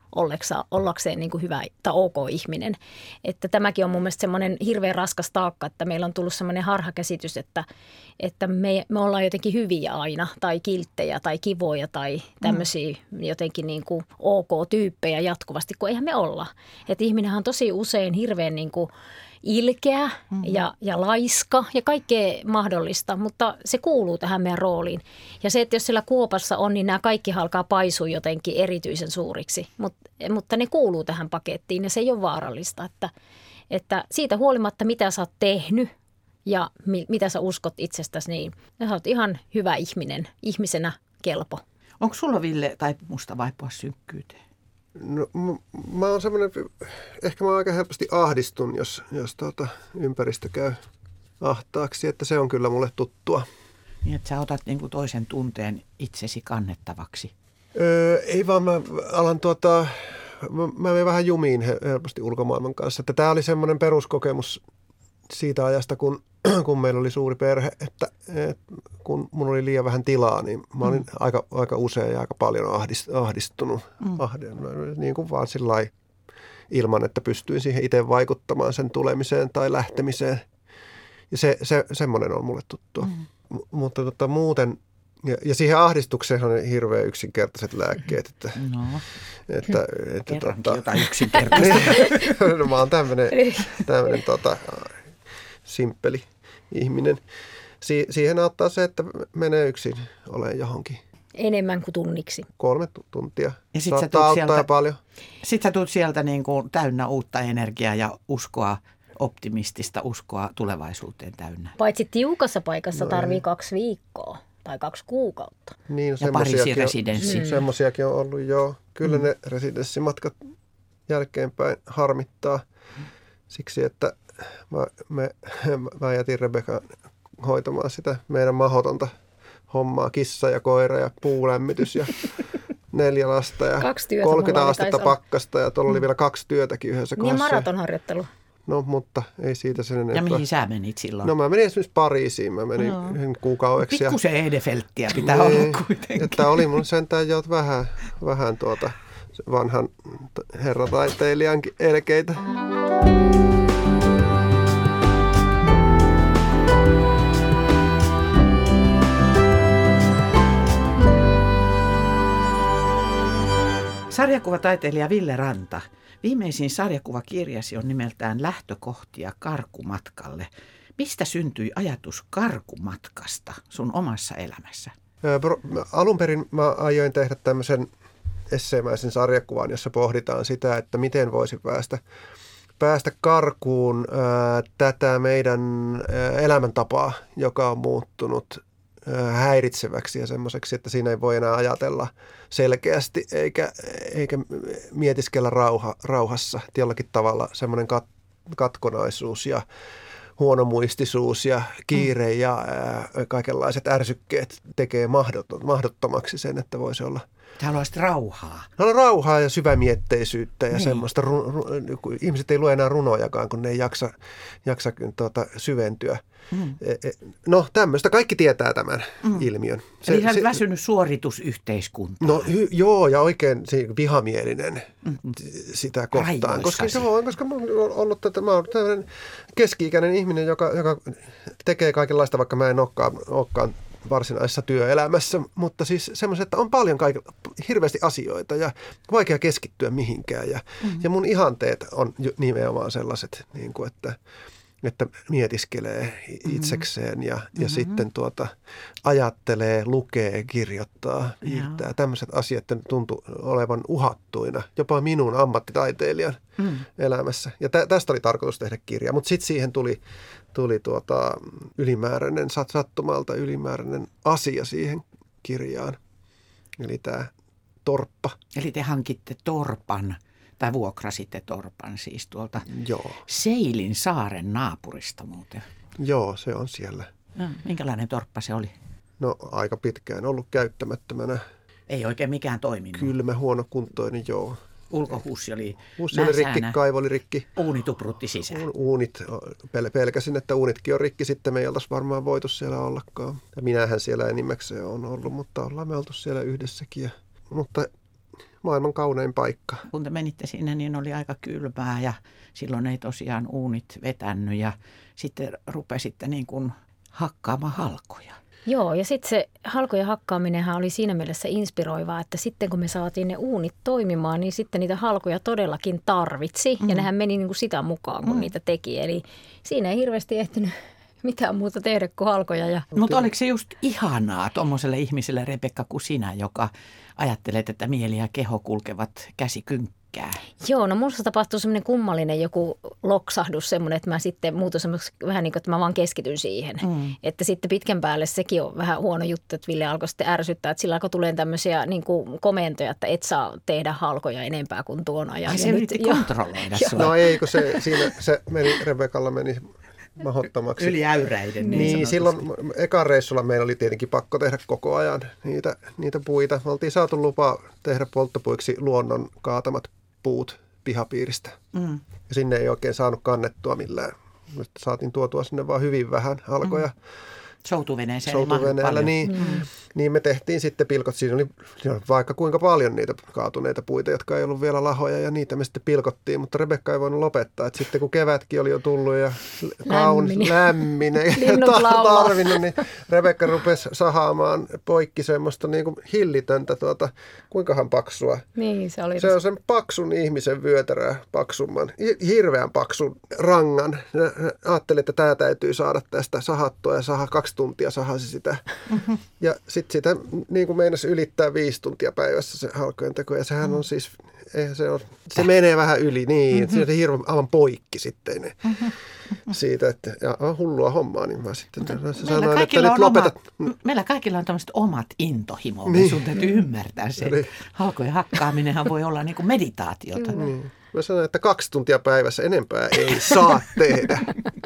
ollakseen niin kuin hyvä tai ok ihminen. Että tämäkin on mun mielestä semmoinen hirveän raskas taakka, että meillä on tullut semmoinen harhakäsitys, että me ollaan jotenkin hyviä aina tai kilttejä tai kivoja tai tämmöisiä jotenkin niin kuin ok-tyyppejä jatkuvasti, kun eihän me olla. Että ihminenhän on tosi usein hirveän niin kuin ilkeä ja laiska ja kaikkea mahdollista, mutta se kuuluu tähän meidän rooliin. Ja se, että jos siellä kuopassa on, niin nämä kaikki alkaa paisua jotenkin erityisen suuriksi, mutta ne kuuluu tähän pakettiin ja se ei ole vaarallista. Että siitä huolimatta, mitä sä oot tehnyt ja mitä sä uskot itsestäsi, niin sä oot ihan hyvä ihminen, ihmisenä kelpo. Onko sulla, Ville, taipumusta vaipua synkkyyteen? No, mä oon semmoinen, ehkä mä aika helposti ahdistun, jos ympäristö käy ahtaaksi, että se on kyllä mulle tuttua. Niin, että sä otat niin kuin toisen tunteen itsesi kannettavaksi. Ei vaan mä alan mä menen vähän jumiin helposti ulkomaailman kanssa. Että tää oli semmoinen peruskokemus siitä ajasta, kun meillä oli suuri perhe, että kun mun oli liian vähän tilaa, niin mä olin aika usein ja aika paljon ahdistunut. Niin kuin vaan sillai ilman, että pystyin siihen itse vaikuttamaan sen tulemiseen tai lähtemiseen. Ja semmoinen on mulle tuttua. Mutta muuten, ja siihen ahdistukseen on hirveän yksinkertaiset lääkkeet. Että jotain yksinkertaista. No, mä oon tämmöinen simppeli ihminen. Siihen auttaa se, että menee yksin olemaan johonkin. Enemmän kuin tunniksi. 3 tuntia. Ja saattaa auttaa paljon. Sitten sä tulet sieltä niin kuin täynnä uutta energiaa ja uskoa, optimistista uskoa tulevaisuuteen täynnä. Paitsi tiukassa paikassa tarvii 2 viikkoa tai 2 kuukautta. Niin, ja Pariisin residenssi. Semmoisiakin on ollut, joo. Kyllä ne residenssimatkat jälkeenpäin harmittaa siksi, että mä jätin Rebekan hoitamaan sitä meidän mahdotonta hommaa, kissa ja koira ja puulämmitys ja 4 lasta ja 30 astetta pakkasta ja tuolla oli vielä 2 työtäkin yhdessä kohdassa. Niin maratonharjoittelu. No, mutta ei siitä sen enempää. Ja mihin sä menit silloin? No mä menin esimerkiksi Pariisiin, mä menin kuukaudeksi. Pikkusen Edefelttiä pitää olla kuitenkin. Että oli mun sentään jo vähän vanhan herrataiteilijankin elkeitä. Sarjakuvataiteilija Ville Ranta. Viimeisin sarjakuvakirjasi on nimeltään Lähtökohtia karkumatkalle. Mistä syntyi ajatus karkumatkasta sun omassa elämässä? Alun perin mä aioin tehdä tämmöisen esseemäisen sarjakuvan, jossa pohditaan sitä, että miten voisi päästä karkuun tätä meidän elämäntapaa, joka on muuttunut häiritseväksi ja semmoiseksi, että siinä ei voi enää ajatella selkeästi eikä mietiskellä rauhassa. Jollakin tavalla semmoinen katkonaisuus ja huonomuistisuus ja kiire ja kaikenlaiset ärsykkeet tekee mahdottomaksi sen, että voisi olla. Sä haluaisit rauhaa. No, rauhaa ja syvämietteisyyttä ja semmoista. Ihmiset ei lue enää runojakaan, kun ne ei jaksa syventyä. No tämmöistä. Kaikki tietää tämän ilmiön. Eli sä olet väsynyt suoritusyhteiskuntaan. No joo, ja oikein vihamielinen sitä kohtaan. Koska mä oon ollut mä oon tämmöinen keski-ikäinen ihminen, joka tekee kaikenlaista, vaikka mä en olekaan varsinaisessa työelämässä, mutta siis semmoiset, että on paljon hirveästi asioita ja vaikea keskittyä mihinkään. Ja mun ihanteet on nimenomaan sellaiset, niin kuin, että mietiskelee itsekseen ja sitten ajattelee, lukee, kirjoittaa, piirtää. Tämmöiset asiat tuntuu olevan uhattuina, jopa minun ammattitaiteilijan elämässä. Ja tästä oli tarkoitus tehdä kirja, mutta sitten siihen tuli ylimääräinen, sattumalta ylimääräinen asia siihen kirjaan. Eli tämä torppa. Eli te hankitte torpan, tai vuokrasitte torpan siis tuolta Joo. Seilin saaren naapurista muuten. Joo, se on siellä. Minkälainen torppa se oli? No aika pitkään ollut käyttämättömänä. Ei oikein mikään toiminut. Kylmä, huonokuntoinen, joo. Ulkohuussi oli rikki, kaivo oli rikki. Uuni tuprutti sisään. Uunit, pelkäsin, että uunitkin on rikki. Sitten me ei oltaisi varmaan voitu siellä ollakaan. Ja minähän siellä enimmäkseen on ollut, mutta ollaan me oltu siellä yhdessäkin. Mutta maailman kaunein paikka. Kun te menitte sinne, niin oli aika kylmää ja silloin ei tosiaan uunit vetänyt ja sitten rupesitte niin kuin hakkaamaan halkoja. Joo, ja sitten se halkojen hakkaaminenhan oli siinä mielessä inspiroivaa, että sitten kun me saatiin ne uunit toimimaan, niin sitten niitä halkoja todellakin tarvitsi. Ja nehän meni niin kuin sitä mukaan, kun niitä teki. Eli siinä ei hirveästi ehtinyt mitään muuta tehdä kuin halkoja. Mutta oliko se just ihanaa tuommoiselle ihmiselle, Rebekka, kuin sinä, joka ajattelet, että mieli ja keho kulkevat käsi kynkkää? Joo, no minusta tapahtui semmoinen kummallinen joku loksahdus, semmoinen, että mä sitten muutuin semmoiksi vähän niin kuin, että mä vaan keskityn siihen. Että sitten pitkän päälle sekin on vähän huono juttu, että Ville alkoi sitten ärsyttää, että sillä alkoi tulee tämmöisiä niin kuin komentoja, että et saa tehdä halkoja enempää kuin tuon ajan. Ai se yritti kontrolloida sua. No ei, kun se Rebekalla meni mahdottomaksi. Yliäyräiden. Niin silloin ekan reissulla meillä oli tietenkin pakko tehdä koko ajan niitä puita. Me oltiin saatu lupa tehdä polttopuiksi luonnon kaatamat puut pihapiiristä. Ja sinne ei oikein saanut kannettua millään. Me saatiin tuotua sinne vaan hyvin vähän halkoja. Soutuveneellä, niin me tehtiin sitten pilkot. Siinä oli vaikka kuinka paljon niitä kaatuneita puita, jotka ei ollut vielä lahoja, ja niitä me sitten pilkottiin, mutta Rebekka ei voinut lopettaa. Et sitten kun kevätkin oli jo tullut ja lämmin ja tarvinnut, niin Rebekka rupesi sahaamaan poikki semmoista niin kuin hillitöntä, kuinkahan paksua. Niin, se oli. Se on sen paksun ihmisen vyötärää paksumman, hirveän paksun rangan. Ajattelin, että tämä täytyy saada tästä sahattua ja 2 tuntia sahasi sitä. Ja sitten sitä niin kuin meinasi ylittää 5 tuntia päivässä se halkojen teko. Ja sehän on siis, se menee vähän yli niin. Se on hirveän aivan poikki sitten ne siitä, että hullua hommaa. Niin mä sitten sanoin, että nyt lopetat. Meillä kaikilla on tämmöiset omat intohimomme. Niin. Sun täytyy ymmärtää se. Niin. Halkojen hakkaaminenhan voi olla niin kuin meditaatiota. Niin. Mä sanoin, että 2 tuntia päivässä enempää ei saa tehdä.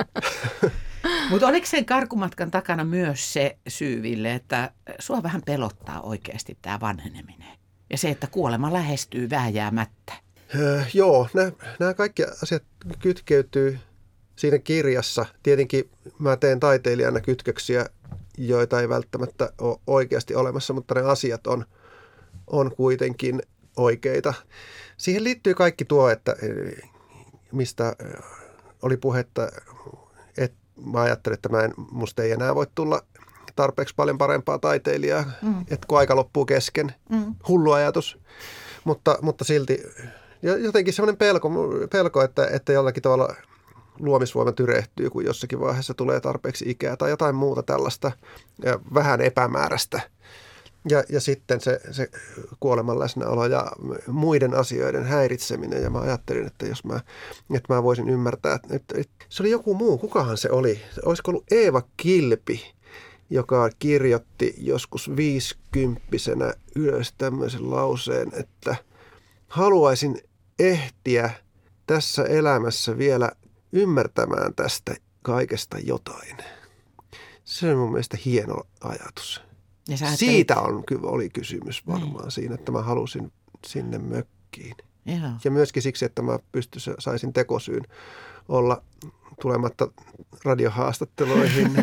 Mutta oliko sen karkumatkan takana myös se syy, Ville, että sua vähän pelottaa oikeasti tämä vanheneminen? Ja se, että kuolema lähestyy vääjäämättä. Joo, nämä kaikki asiat kytkeytyy siinä kirjassa. Tietenkin mä teen taiteilijana kytköksiä, joita ei välttämättä ole oikeasti olemassa, mutta ne asiat on kuitenkin oikeita. Siihen liittyy kaikki tuo, että mistä oli puhetta, että mä ajattelin, että musta ei enää voi tulla tarpeeksi paljon parempaa taiteilijaa, että kun aika loppuu kesken. Hullu ajatus, mutta silti jotenkin semmoinen pelko että jollakin tavalla luomisvoima tyrehtyy, kun jossakin vaiheessa tulee tarpeeksi ikää tai jotain muuta tällaista vähän epämääräistä. Ja sitten se kuoleman läsnäolo ja muiden asioiden häiritseminen. Ja mä ajattelin, että jos mä voisin ymmärtää, että se oli joku muu. Kukahan se oli? Olisiko ollut Eeva Kilpi, joka kirjoitti joskus 50-vuotiaana ylös tämmöisen lauseen, että haluaisin ehtiä tässä elämässä vielä ymmärtämään tästä kaikesta jotain. Se on mun mielestä hieno ajatus. Siitä oli kysymys varmaan siinä, että mä halusin sinne mökkiin. Ja myöskin siksi, että mä saisin tekosyyn olla tulematta radiohaastatteluihin,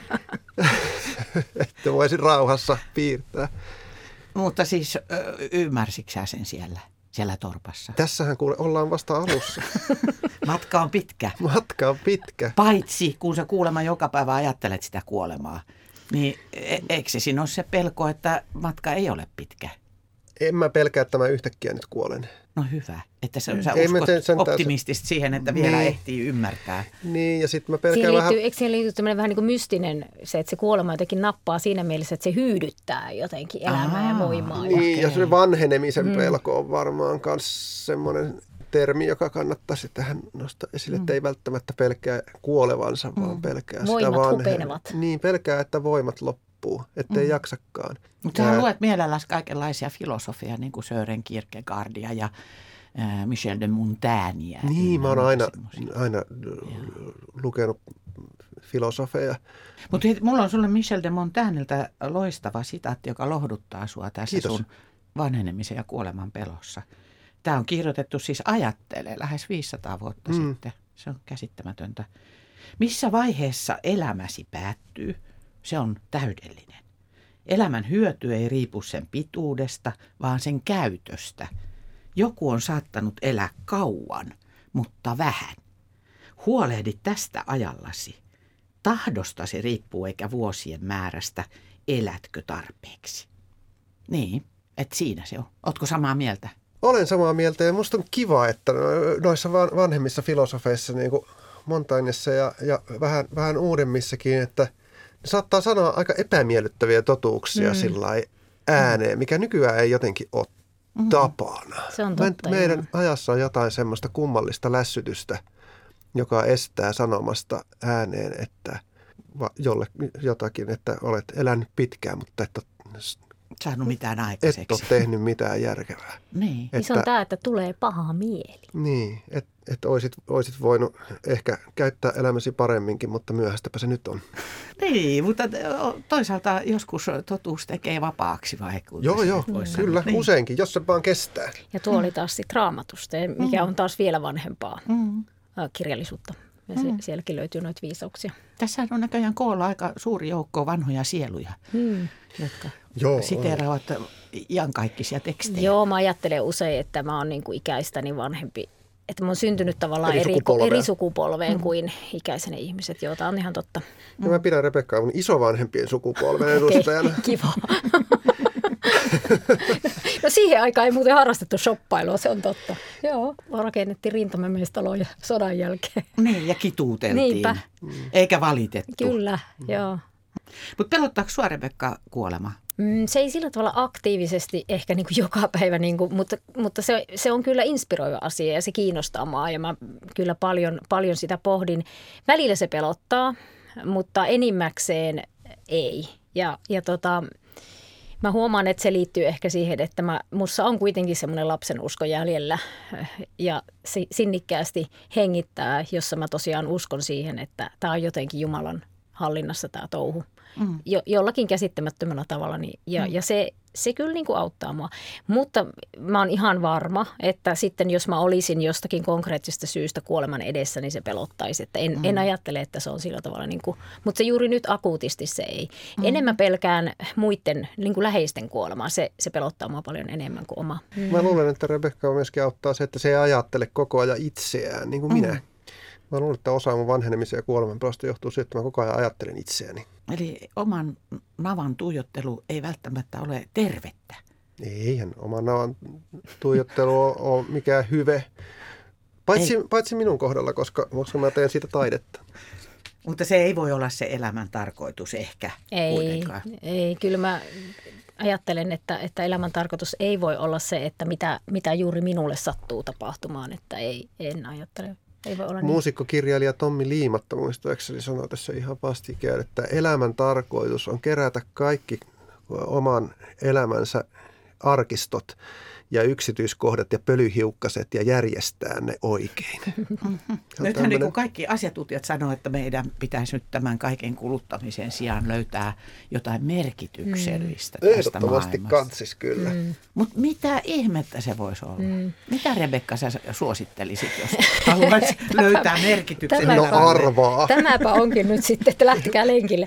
että voisin rauhassa piirtää. Mutta siis ymmärsitkö sä sen siellä torpassa? Tässähän ollaan vasta alussa. Matka on pitkä. Matka on pitkä. Paitsi kun sä kuulemma joka päivä ajattelet sitä kuolemaa. Niin eikö se siinä ole se pelko, että matka ei ole pitkä? En mä pelkää, että mä yhtäkkiä nyt kuolen. No hyvä, että sä uskot optimistisesti siihen, että vielä ehtii ymmärtää. Niin, ja sitten mä pelkään vähän. Eikö siihen liity tämmöinen vähän niin kuin mystinen se, että se kuolema jotenkin nappaa siinä mielessä, että se hyydyttää jotenkin elämää ja voimaa. Niin, ja se vanhenemisen pelko on varmaan myös semmoinen termi, joka kannattaisi tähän nostaa esille, että ei välttämättä pelkää kuolevansa, vaan pelkää voimat sitä hupenevat. Niin, pelkää, että voimat loppuu, ettei jaksakaan. Mutta sä luet mielelläsi kaikenlaisia filosofia, niin kuin Søren Kierkegaardia ja Michel de Montagnea. Niin, mä oon aina lukenut filosofeja. Mutta mulla on sulle Michel de Montagnelta loistava sitaatti, joka lohduttaa sua tässä sun vanhenemisen ja kuoleman pelossa. Tämä on kirjoitettu siis ajattelee lähes 500 vuotta sitten. Se on käsittämätöntä. Missä vaiheessa elämäsi päättyy, se on täydellinen. Elämän hyöty ei riipu sen pituudesta, vaan sen käytöstä. Joku on saattanut elää kauan, mutta vähän. Huolehdi tästä ajallasi. Tahdostasi riippuu eikä vuosien määrästä, elätkö tarpeeksi. Niin, että siinä se on. Ootko samaa mieltä? Olen samaa mieltä ja musta on kiva, että noissa vanhemmissa filosofeissa, niin kuin Montagnessa ja vähän uudemmissakin, että ne saattaa sanoa aika epämiellyttäviä totuuksia sillai ääneen, mikä nykyään ei jotenkin ole tapana. Se on totta, Meidän ajassa on jotain semmoista kummallista lässytystä, joka estää sanomasta ääneen, että jotakin, että olet elänyt pitkään, mutta et ole Saanut mitään aikaiseksi. Et ole tehnyt mitään järkevää. Niin. Se on tämä, että tulee paha mieli. Niin, että olisit voinut ehkä käyttää elämäsi paremminkin, mutta myöhäistäpä se nyt on. Niin, mutta toisaalta joskus totuus tekee vapaaksi vaikka. Joo, kyllä, niin. Useinkin, jos se vaan kestää. Ja tuo oli taas sitten Raamatusta, mikä on taas vielä vanhempaa kirjallisuutta. Ja sielläkin löytyy noita viisauksia. Tässä on näköjään koolla aika suuri joukko vanhoja sieluja, jotka siteeraavat iankaikkisia tekstejä. Joo, mä ajattelen usein, että mä oon niinku ikäistäni vanhempi. Että mä oon syntynyt tavallaan eri sukupolveen kuin ikäiseni ihmiset, joita on ihan totta. Ja mä pidän Rebekkaa mun isovanhempien sukupolven edustajana. Kiva. No siihen aikaan ei muuten harrastettu shoppailua, se on totta. Joo, rakennettiin rintamamiestaloja sodan jälkeen. Niin, ja kituuteltiin. Niinpä. Eikä valitettu. Kyllä, joo. Mutta pelottaako sua, Rebekka, kuolema? Se ei sillä tavalla aktiivisesti ehkä niin kuin joka päivä, niin kuin, mutta se on kyllä inspiroiva asia ja se kiinnostaa mua ja mä kyllä paljon sitä pohdin. Välillä se pelottaa, mutta enimmäkseen ei. Mä huomaan, että se liittyy ehkä siihen, että musta on kuitenkin semmoinen lapsen usko jäljellä ja sinnikkäästi hengittää, jossa mä tosiaan uskon siihen, että tämä on jotenkin Jumalan hallinnassa tämä touhu. Jollakin käsittämättömällä tavalla ja se kyllä niin kuin auttaa mua. Mutta mä oon ihan varma, että sitten jos mä olisin jostakin konkreettisesta syystä kuoleman edessä, niin se pelottaisi. Että en ajattele, että se on sillä tavalla, niin kuin, mutta se juuri nyt akuutisti se ei. Enemmän pelkään muiden niin kuin läheisten kuolemaa. Se pelottaa mua paljon enemmän kuin oma. Mä luulen, että Rebekka myöskin auttaa se, että se ei ajattele koko ajan itseään, niin kuin minä. Mä luulen, että osa mun vanhenemisen ja kuoleman pelosta johtuu siitä, että mä koko ajan ajattelen itseäni. Eli oman navan tuijottelu ei välttämättä ole tervettä. Eihän oman navan tuijottelu ole mikään hyve. Paitsi minun kohdalla, koska mä teen siitä taidetta. Mutta se ei voi olla se elämän tarkoitus ehkä kuitenkaan. Ei, kyllä mä ajattelen, että elämän tarkoitus ei voi olla se, että mitä juuri minulle sattuu tapahtumaan, että en ajattele. Muusikkokirjailija Tommi Liimatta muistaakseni sanoi tässä ihan vastikään, että elämän tarkoitus on kerätä kaikki oman elämänsä arkistot ja yksityiskohdat ja pölyhiukkaset ja järjestää ne oikein. Nythän niin kuin kaikki asiantuntijat sanoo, että meidän pitäisi nyt tämän kaiken kuluttamisen sijaan löytää jotain merkityksellistä tästä ehdottomasti maailmasta. Kantsis kyllä. Mutta mitä ihmettä se voisi olla? Mitä, Rebekka, sä suosittelisit, jos haluaisit löytää merkityksen? No arvaa. Tämäpä onkin nyt sitten, että lähtekää lenkille.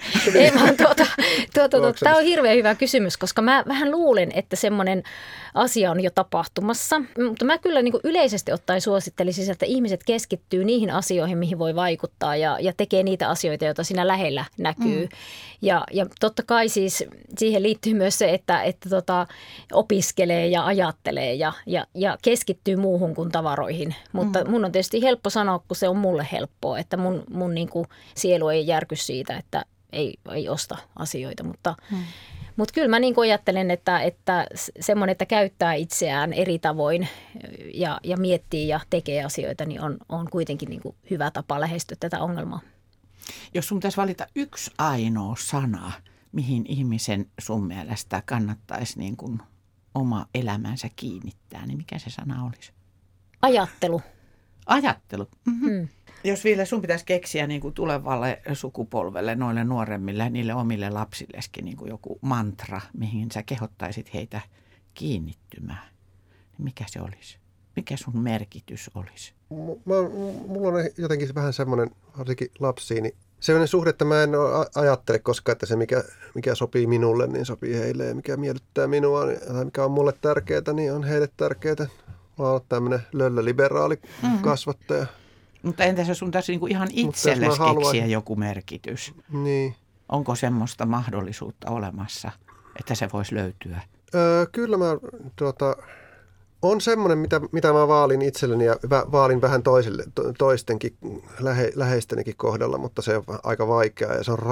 Tämä on hirveän hyvä kysymys, koska mä vähän luulen, että semmoinen asia on jo tapahtumassa, mutta mä kyllä niin kuin yleisesti ottaen suosittelisin, että ihmiset keskittyy niihin asioihin, mihin voi vaikuttaa ja tekee niitä asioita, joita siinä lähellä näkyy. Ja totta kai siis siihen liittyy myös se, että opiskelee ja ajattelee ja keskittyy muuhun kuin tavaroiin. Mutta mun on tietysti helppo sanoa, kun se on mulle helppoa, että mun niin kuin sielu ei järky siitä, että ei osta asioita, mutta kyllä mä niin kuin ajattelen, että semmoinen, että käyttää itseään eri tavoin ja miettii ja tekee asioita, niin on kuitenkin niin kuin hyvä tapa lähestyä tätä ongelmaa. Jos sun pitäisi valita yksi ainoa sana, mihin ihmisen sun mielestä kannattaisi niin kuin oma elämänsä kiinnittää, niin mikä se sana olisi? Ajattelu. Ajattelu. Jos vielä sun pitäisi keksiä niin kuin tulevalle sukupolvelle, noille nuoremmille, niille omille lapsillekin niin kuin joku mantra, mihin sä kehottaisit heitä kiinnittymään, niin mikä se olisi? Mikä sun merkitys olisi? Mulla on jotenkin vähän semmoinen, varsinkin lapsiini Sellainen suhde, että mä en ajattele koskaan, että se mikä sopii minulle, niin sopii heille ja mikä miellyttää minua tai mikä on mulle tärkeää, niin on heille tärkeää. Mä oon tämmöinen löllöliberaali kasvattaja. Mutta entäs jos sun tässä niinku ihan itsellesi keksiä joku merkitys? Niin. Onko semmoista mahdollisuutta olemassa, että se voisi löytyä? Kyllä mä on semmoinen, mitä mä vaalin itselleni ja vaalin vähän toistenkin läheistenikin kohdalla, mutta se on aika vaikeaa ja se on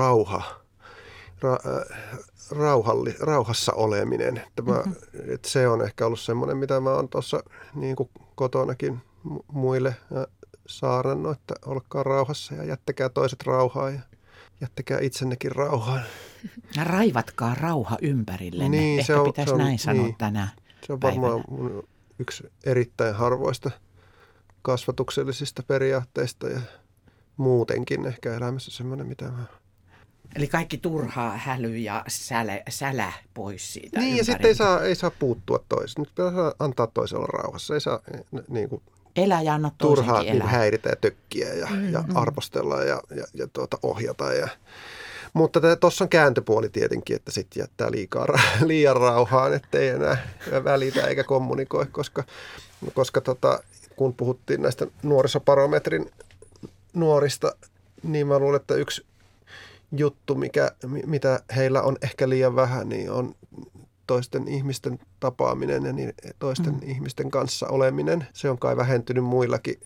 rauhassa oleminen. Että se on ehkä ollut semmoinen, mitä mä oon tuossa niin kuin kotonakin muille saarnannut, että olkaa rauhassa ja jättäkää toiset rauhaan ja jättäkää itsennekin rauhaan. Ja raivatkaa rauha ympärillenne. Niin, ehkä pitäisi näin sanoa tänään. Se on varmaan mun yksi erittäin harvoista kasvatuksellisista periaatteista ja muutenkin ehkä elämässä semmoinen, mitä mä... Eli kaikki turhaa häly ja sälä pois siitä niin, ja sitten ei saa puuttua toiseen. Nyt pitää antaa toisella olla rauhassa. Ei saa niin kuin elää ja anna turhaa toisenkin elää. Häiritä ja tökkiä ja arvostella ja ohjata. Mutta tuossa on kääntöpuoli tietenkin, että sitten jättää liian rauhaan, ettei enää välitä eikä kommunikoi, koska kun puhuttiin näistä nuorisobarometrin nuorista, niin mä luulen, että yksi juttu, mitä heillä on ehkä liian vähän, niin on toisten ihmisten tapaaminen ja toisten ihmisten kanssa oleminen. Se on kai vähentynyt muillakin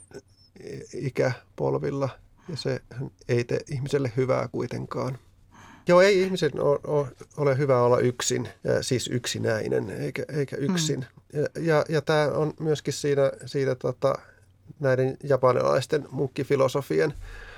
ikäpolvilla ja se ei tee ihmiselle hyvää kuitenkaan. Joo, ei ihmisen ole hyvä olla yksin, siis yksinäinen eikä yksin. Ja tämä on myöskin siinä näiden japanilaisten munkkifilosofien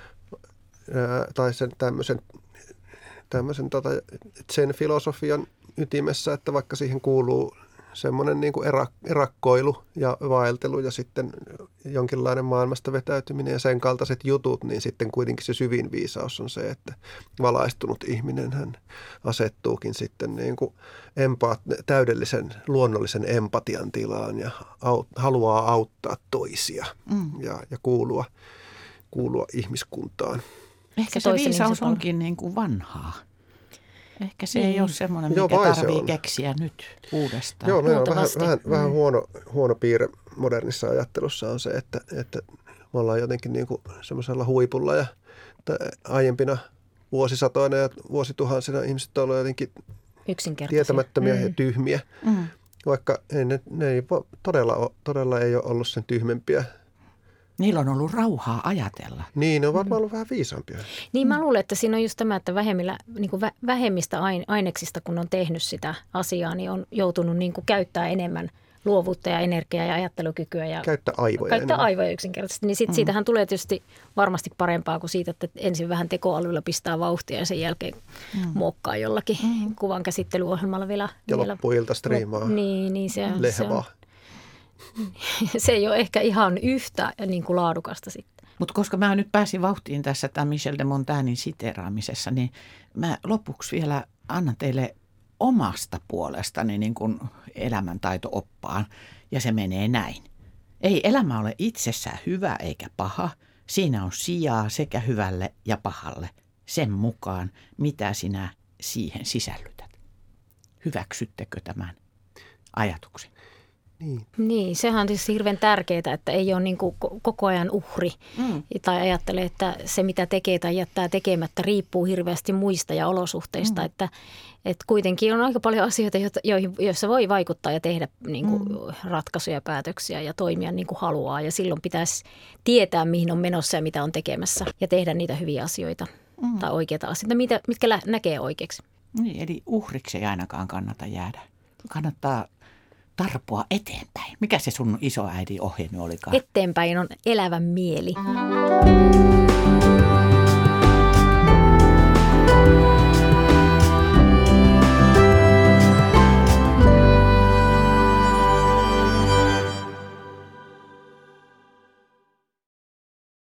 tai sen tämmöisen zen-filosofian ytimessä, että vaikka siihen kuuluu semmoinen niin kuin erakkoilu ja vaeltelu ja sitten jonkinlainen maailmasta vetäytyminen ja sen kaltaiset jutut, niin sitten kuitenkin se syvin viisaus on se, että valaistunut ihminen hän asettuukin sitten niin kuin täydellisen luonnollisen empatian tilaan ja haluaa auttaa toisia ja kuulua ihmiskuntaan. Ehkä se viisaus onkin niin kuin vanhaa. Ehkä se ei ole semmoinen, mikä tarvitsee keksiä nyt uudestaan. Joo, vähän huono piirre modernissa ajattelussa on se, että me ollaan jotenkin niin kuin semmoisella huipulla ja aiempina vuosisatoina ja vuosituhansina ihmiset ovat olleet jotenkin tietämättömiä ja tyhmiä, vaikka ne ei todella ei ole ollut sen tyhmempiä. Niillä on ollut rauhaa ajatella. Niin, ne on varmaan ollut vähän viisaampia. Niin mä luulen, että siinä on just tämä, että niin kuin vähemmistä aineksista, kun on tehnyt sitä asiaa, niin on joutunut niin kuin käyttää enemmän luovuutta ja energiaa ja ajattelukykyä. Ja käyttää aivoja yksinkertaisesti. Niin siitähän tulee tietysti varmasti parempaa kuin siitä, että ensin vähän tekoälyllä pistää vauhtia ja sen jälkeen muokkaa jollakin kuvan käsittelyohjelmalla vielä. Ja loppuilta striimaa lehvaa. Se ei ole ehkä ihan yhtä niin kuin laadukasta sitten. Mutta koska mä nyt pääsin vauhtiin tässä tämän Michel de Montaignen siteeraamisessa, niin mä lopuksi vielä annan teille omasta puolestani niin kuin elämäntaito-oppaan. Ja se menee näin. Ei elämä ole itsessään hyvä eikä paha. Siinä on sijaa sekä hyvälle ja pahalle sen mukaan, mitä sinä siihen sisällytät. Hyväksyttekö tämän ajatuksen? Niin, sehän on tietysti hirveän tärkeää, että ei ole niin kuin koko ajan uhri tai ajattele, että se mitä tekee tai jättää tekemättä riippuu hirveästi muista ja olosuhteista. Että kuitenkin on aika paljon asioita, joissa voi vaikuttaa ja tehdä niin kuin ratkaisuja ja päätöksiä ja toimia niin kuin haluaa. Ja silloin pitäisi tietää, mihin on menossa ja mitä on tekemässä ja tehdä niitä hyviä asioita tai oikeita asioita, mitkä näkee oikeaksi. Niin, eli uhriksi ei ainakaan kannata jäädä. Kannattaa tarpoa eteenpäin. Mikä se sun isoäidin ohje olikaan? Eteenpäin on elävä mieli.